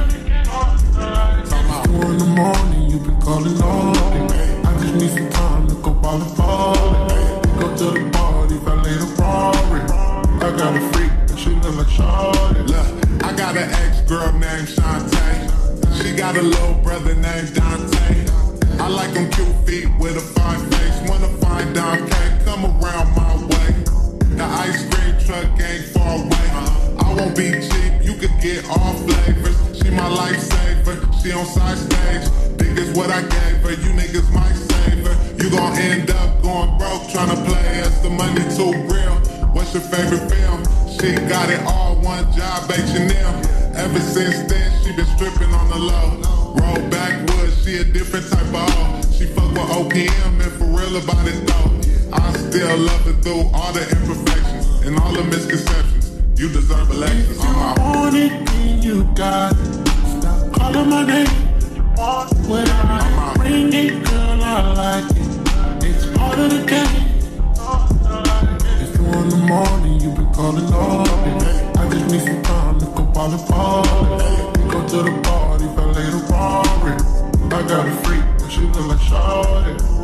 It's 2 in the morning, you've been calling all day. I just need some time to go ball and party. Go to the party, valet the Rari. I got a freak, and she look like Shawty. Look, I got an ex-girl named Shantae. She got a little brother named Dante. I like them cute feet with a fine face. Wanna find Dante, come around my way. The ice cream truck ain't far away. I won't be cheap, you could get all flavors. She my lifesaver, she on side stage. Think it's what I gave her, you niggas might save her. You gon' end up going broke tryna play us. The money too real. What's your favorite film? She got it all, one job, H&M. Ever since then, she been stripping on the low. Roll backwoods, she a different type of hoe. She fuck with OPM and for real about it though. I still love her through all the imperfections and all the misconceptions. You deserve elections. If you want it, then you got it. Stop calling my name. When I bring it, girl, I like it. It's part of the game. It's 2 in the morning, you've been calling all day. I just need some time to go ball and party. Go to the party, valet the Rari. I got a freak, but she look like Shawty.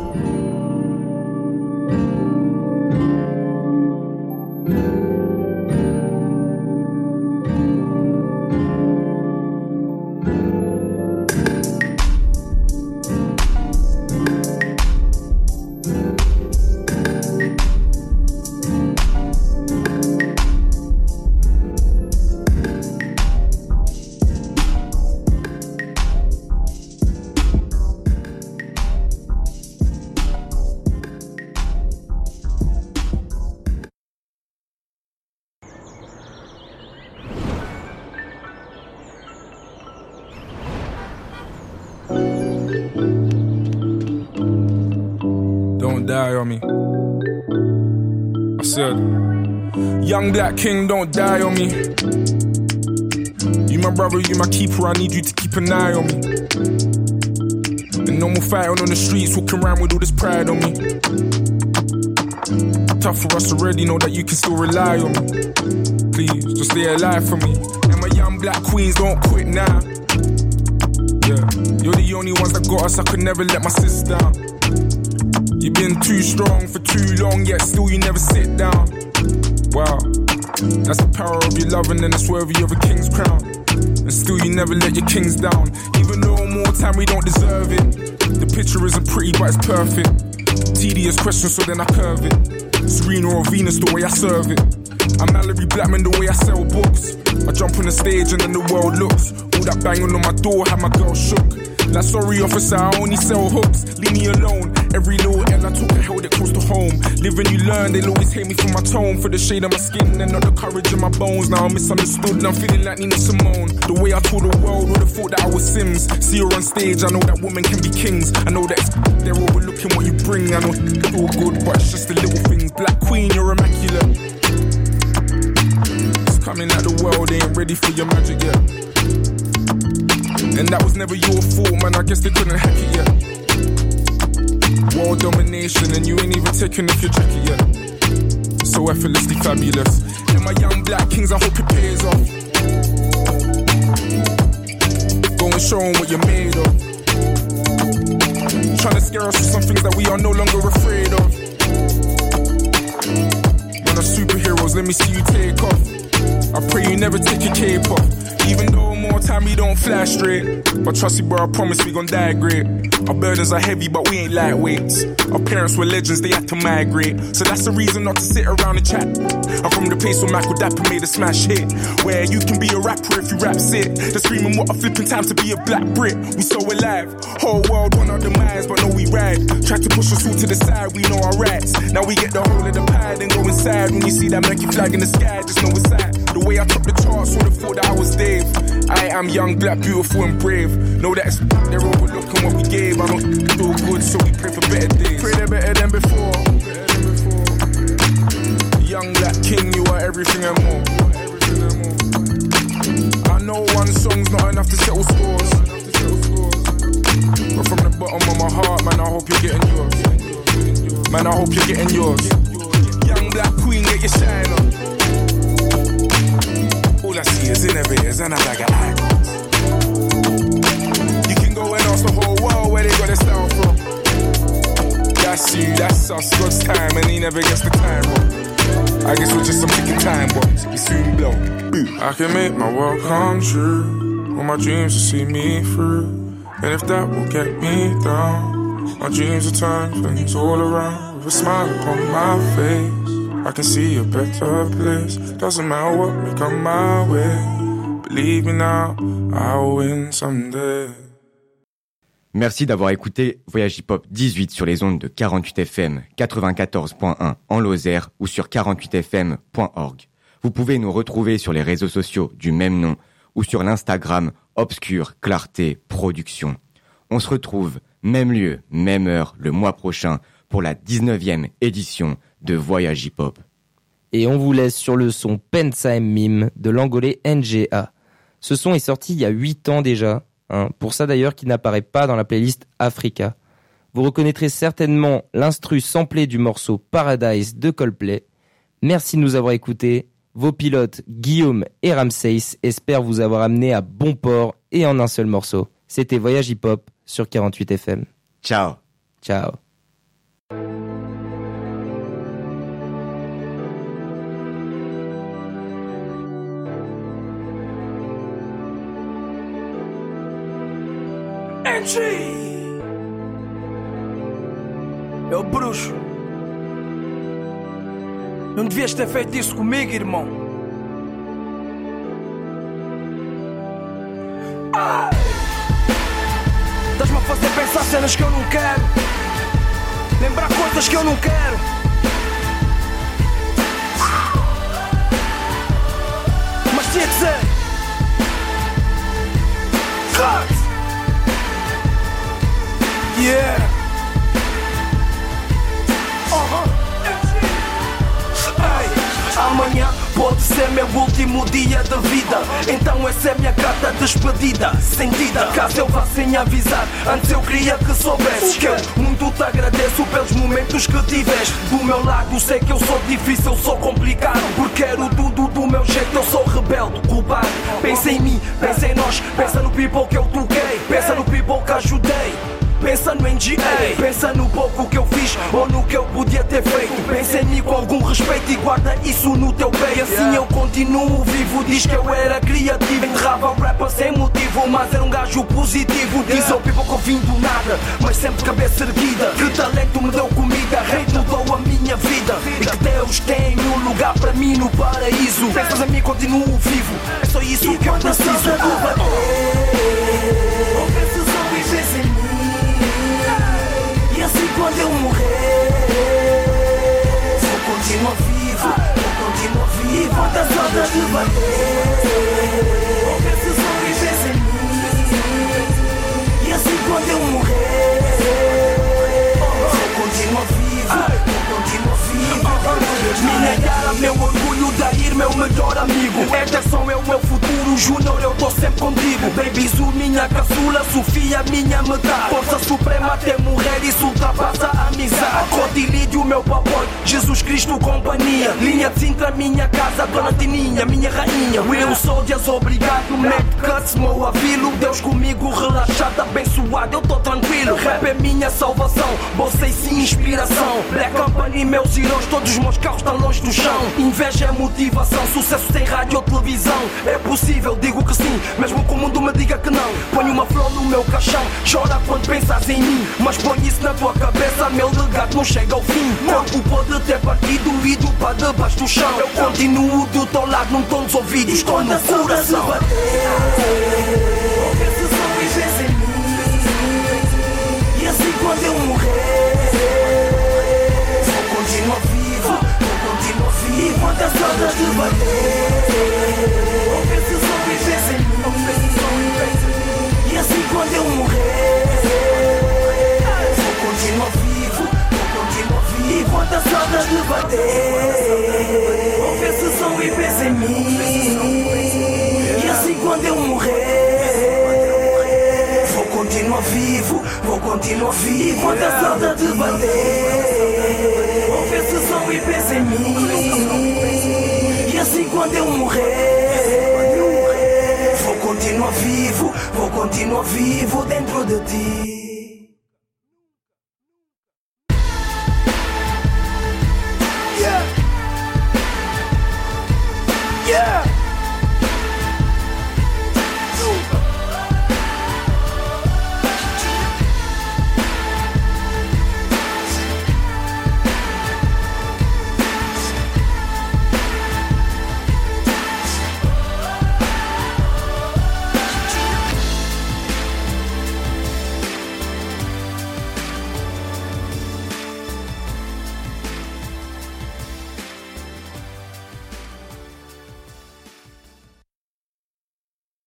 Die on me. I said, young black king, don't die on me. You my brother, you my keeper, I need you to keep an eye on me. And no more fighting on the streets, walking around with all this pride on me. Tough for us already, know that you can still rely on me. Please, just stay alive for me. And my young black queens, don't quit now. Yeah, you're the only ones that got us, I could never let my sis down. You've been too strong for too long, yet still you never sit down. Wow, that's the power of your love, and then it's worthy of a king's crown. And still you never let your kings down. Even though more time we don't deserve it. The picture isn't pretty, but it's perfect. Tedious question, so then I curve it. Serena or Venus, the way I serve it. I'm Mallory Blackman, the way I sell books. I jump on the stage and then the world looks. All that banging on my door had my girl shook. Like, sorry officer, I only sell hooks. Leave me alone. Every little L I took, I held it close to home. Live and you learn, they'll always hate me for my tone. For the shade of my skin and not the courage in my bones. Now I'm misunderstood and I'm feeling like Nina Simone. The way I told the world, would have thought that I was Sims. See her on stage, I know that women can be kings. I know that they're overlooking what you bring. I know it's all good, but it's just the little things. Black queen, you're immaculate. It's coming like the world ain't ready for your magic yet. And that was never your fault, man, I guess they couldn't hack it yet. World domination, and you ain't even taking off your jacket yet. So effortlessly fabulous. And my young black kings, I hope it pays off. Go and show them what you're made of. Trying to scare us with some things that we are no longer afraid of. Man, are superheroes, let me see you take off. I pray you never take your cape off. Even though more time, we don't flash straight. But trust me, bro, I promise we gon' die great. Our burdens are heavy, but we ain't lightweights. Our parents were legends, they had to migrate. So that's the reason not to sit around and chat. I'm from the place where Michael Dapper made a smash hit. Where you can be a rapper if you rap sick. They're screaming what a flipping time to be a black Brit. We so alive, whole world want our demise, but no we ride. Try to push us all to the side, we know our rights. Now we get the whole of the pie, then go inside. When you see that Nike flag in the sky, just know it's sad. The way I took the charts, would have thought that I was Dave. I am young, black, beautiful and brave. Know that it's they're overlooking what we gave. I don't do good, so we pray for better days. Pray they're better than before. Young black king, you are everything and more. I know one song's not enough to settle scores, but from the bottom of my heart, man, I hope you're getting yours. Man, I hope you're getting yours. Young black queen, get your shine on. All I see is innovators and a bag of icons. You can go and ask the whole world where they got their style from. That's you, that's us, God's time, and he never gets the time wrong. I guess we're just some ticking time bombs, we soon blow. I can make my world come true. All my dreams will see me through. And if that will get me down, my dreams will turn things all around. With a smile upon my face, I can see a better place. Doesn't matter what may come my way. Believe me now, I'll win someday. Merci d'avoir écouté Voyage Hip Hop 18 sur les ondes de 48FM 94.1 en Lozère ou sur 48fm.org. Vous pouvez nous retrouver sur les réseaux sociaux du même nom ou sur l'Instagram Obscur Clarté Production. On se retrouve même lieu, même heure le mois prochain pour la 19e édition de Voyage Hip Hop. Et on vous laisse sur le son Pensime Mime de l'angolais NGA. Ce son est sorti il y a 8 ans déjà, pour ça d'ailleurs qui n'apparaît pas dans la playlist Africa. Vous reconnaîtrez certainement l'instru samplé du morceau Paradise de Coldplay. Merci de nous avoir écoutés. Vos pilotes Guillaume et Ramsès espèrent vous avoir amené à bon port et en un seul morceau. C'était Voyage Hip Hop sur 48FM. Ciao. Ciao. É o bruxo. Não devias ter feito isso comigo, irmão. Estás-me a fazer pensar cenas que eu não quero, lembrar coisas que eu não quero. Mas tinha que ser. Cut. Yeah. Amanhã pode ser meu último dia de vida, então essa é minha carta de despedida, sentida. Caso eu vá sem avisar, antes eu queria que soubesses que eu muito te agradeço pelos momentos que tiveste do meu lado. Sei que eu sou difícil, eu sou complicado, porque quero tudo do meu jeito. Eu sou rebelde, culpado. Pensa em mim, pensa em nós, pensa no people que eu toquei, pensa no people que ajudei. Pensa no NGA, pensa no pouco que eu fiz ou no que eu podia ter feito. Pensa em mim com algum respeito e guarda isso no teu peito. Assim eu continuo vivo, diz que eu era criativo. Enterrava o rapper sem motivo, mas era um gajo positivo. Diz ao people que eu vim do nada, mas sempre cabeça erguida. Que talento me deu comida, rei mudou a minha vida. E que Deus tem um lugar para mim no paraíso. Pensas em mim, continuo vivo, é só isso que eu preciso. Ou pensas ou vives em mim, e assim quando eu morrer, vou continuar vivo, quantas horas de bater. Ou pensas ou vives em mim, e assim quando eu morrer, vou continuar vivo. Minha cara, meu orgulho, Dair, meu melhor amigo. Ederson é o meu futuro, Júnior, eu tô sempre contigo. Baby Zu, minha caçula, Sofia, minha metade. Força suprema até morrer, isso ultrapassa a amizade. Cotilídio, meu papai, Jesus Cristo, companhia. Linha de Sintra, minha casa, Dona Tininha, minha rainha. Will Soldiers, obrigado, Mac Cuts, meu avilo. Deus comigo, relaxado, abençoado, eu tô tranquilo. Rap é minha salvação, vocês sim, inspiração. Black Company e meus heróis, todos os meus carros estão longe do chão. Inveja é motivação, sucesso tem rádio ou televisão. É possível, digo que sim, mesmo que o mundo me diga que não. Ponho uma flor no meu caixão, chora quando pensas em mim. Mas põe isso na tua cabeça, meu legado não chega ao fim. Corpo pode ter partido, ido para debaixo do chão. Eu continuo do teu lado, não estão dos ouvidos, estou no coração. Esse som e pensa em mim. E assim quando eu morrer, vou continuar vivo, vou continuar vivo até a saudade de bater. Esse som e pensa em mim. E assim quando eu morrer, vou continuar vivo até a saudade de bater. Ouve esse som e pensa em mim. E assim quando eu morrer, vou continuar vivo até a saudade de bater. Ouve esse som e pensa em mim. E assim quando eu morrer, vou continuar vivo dentro de ti.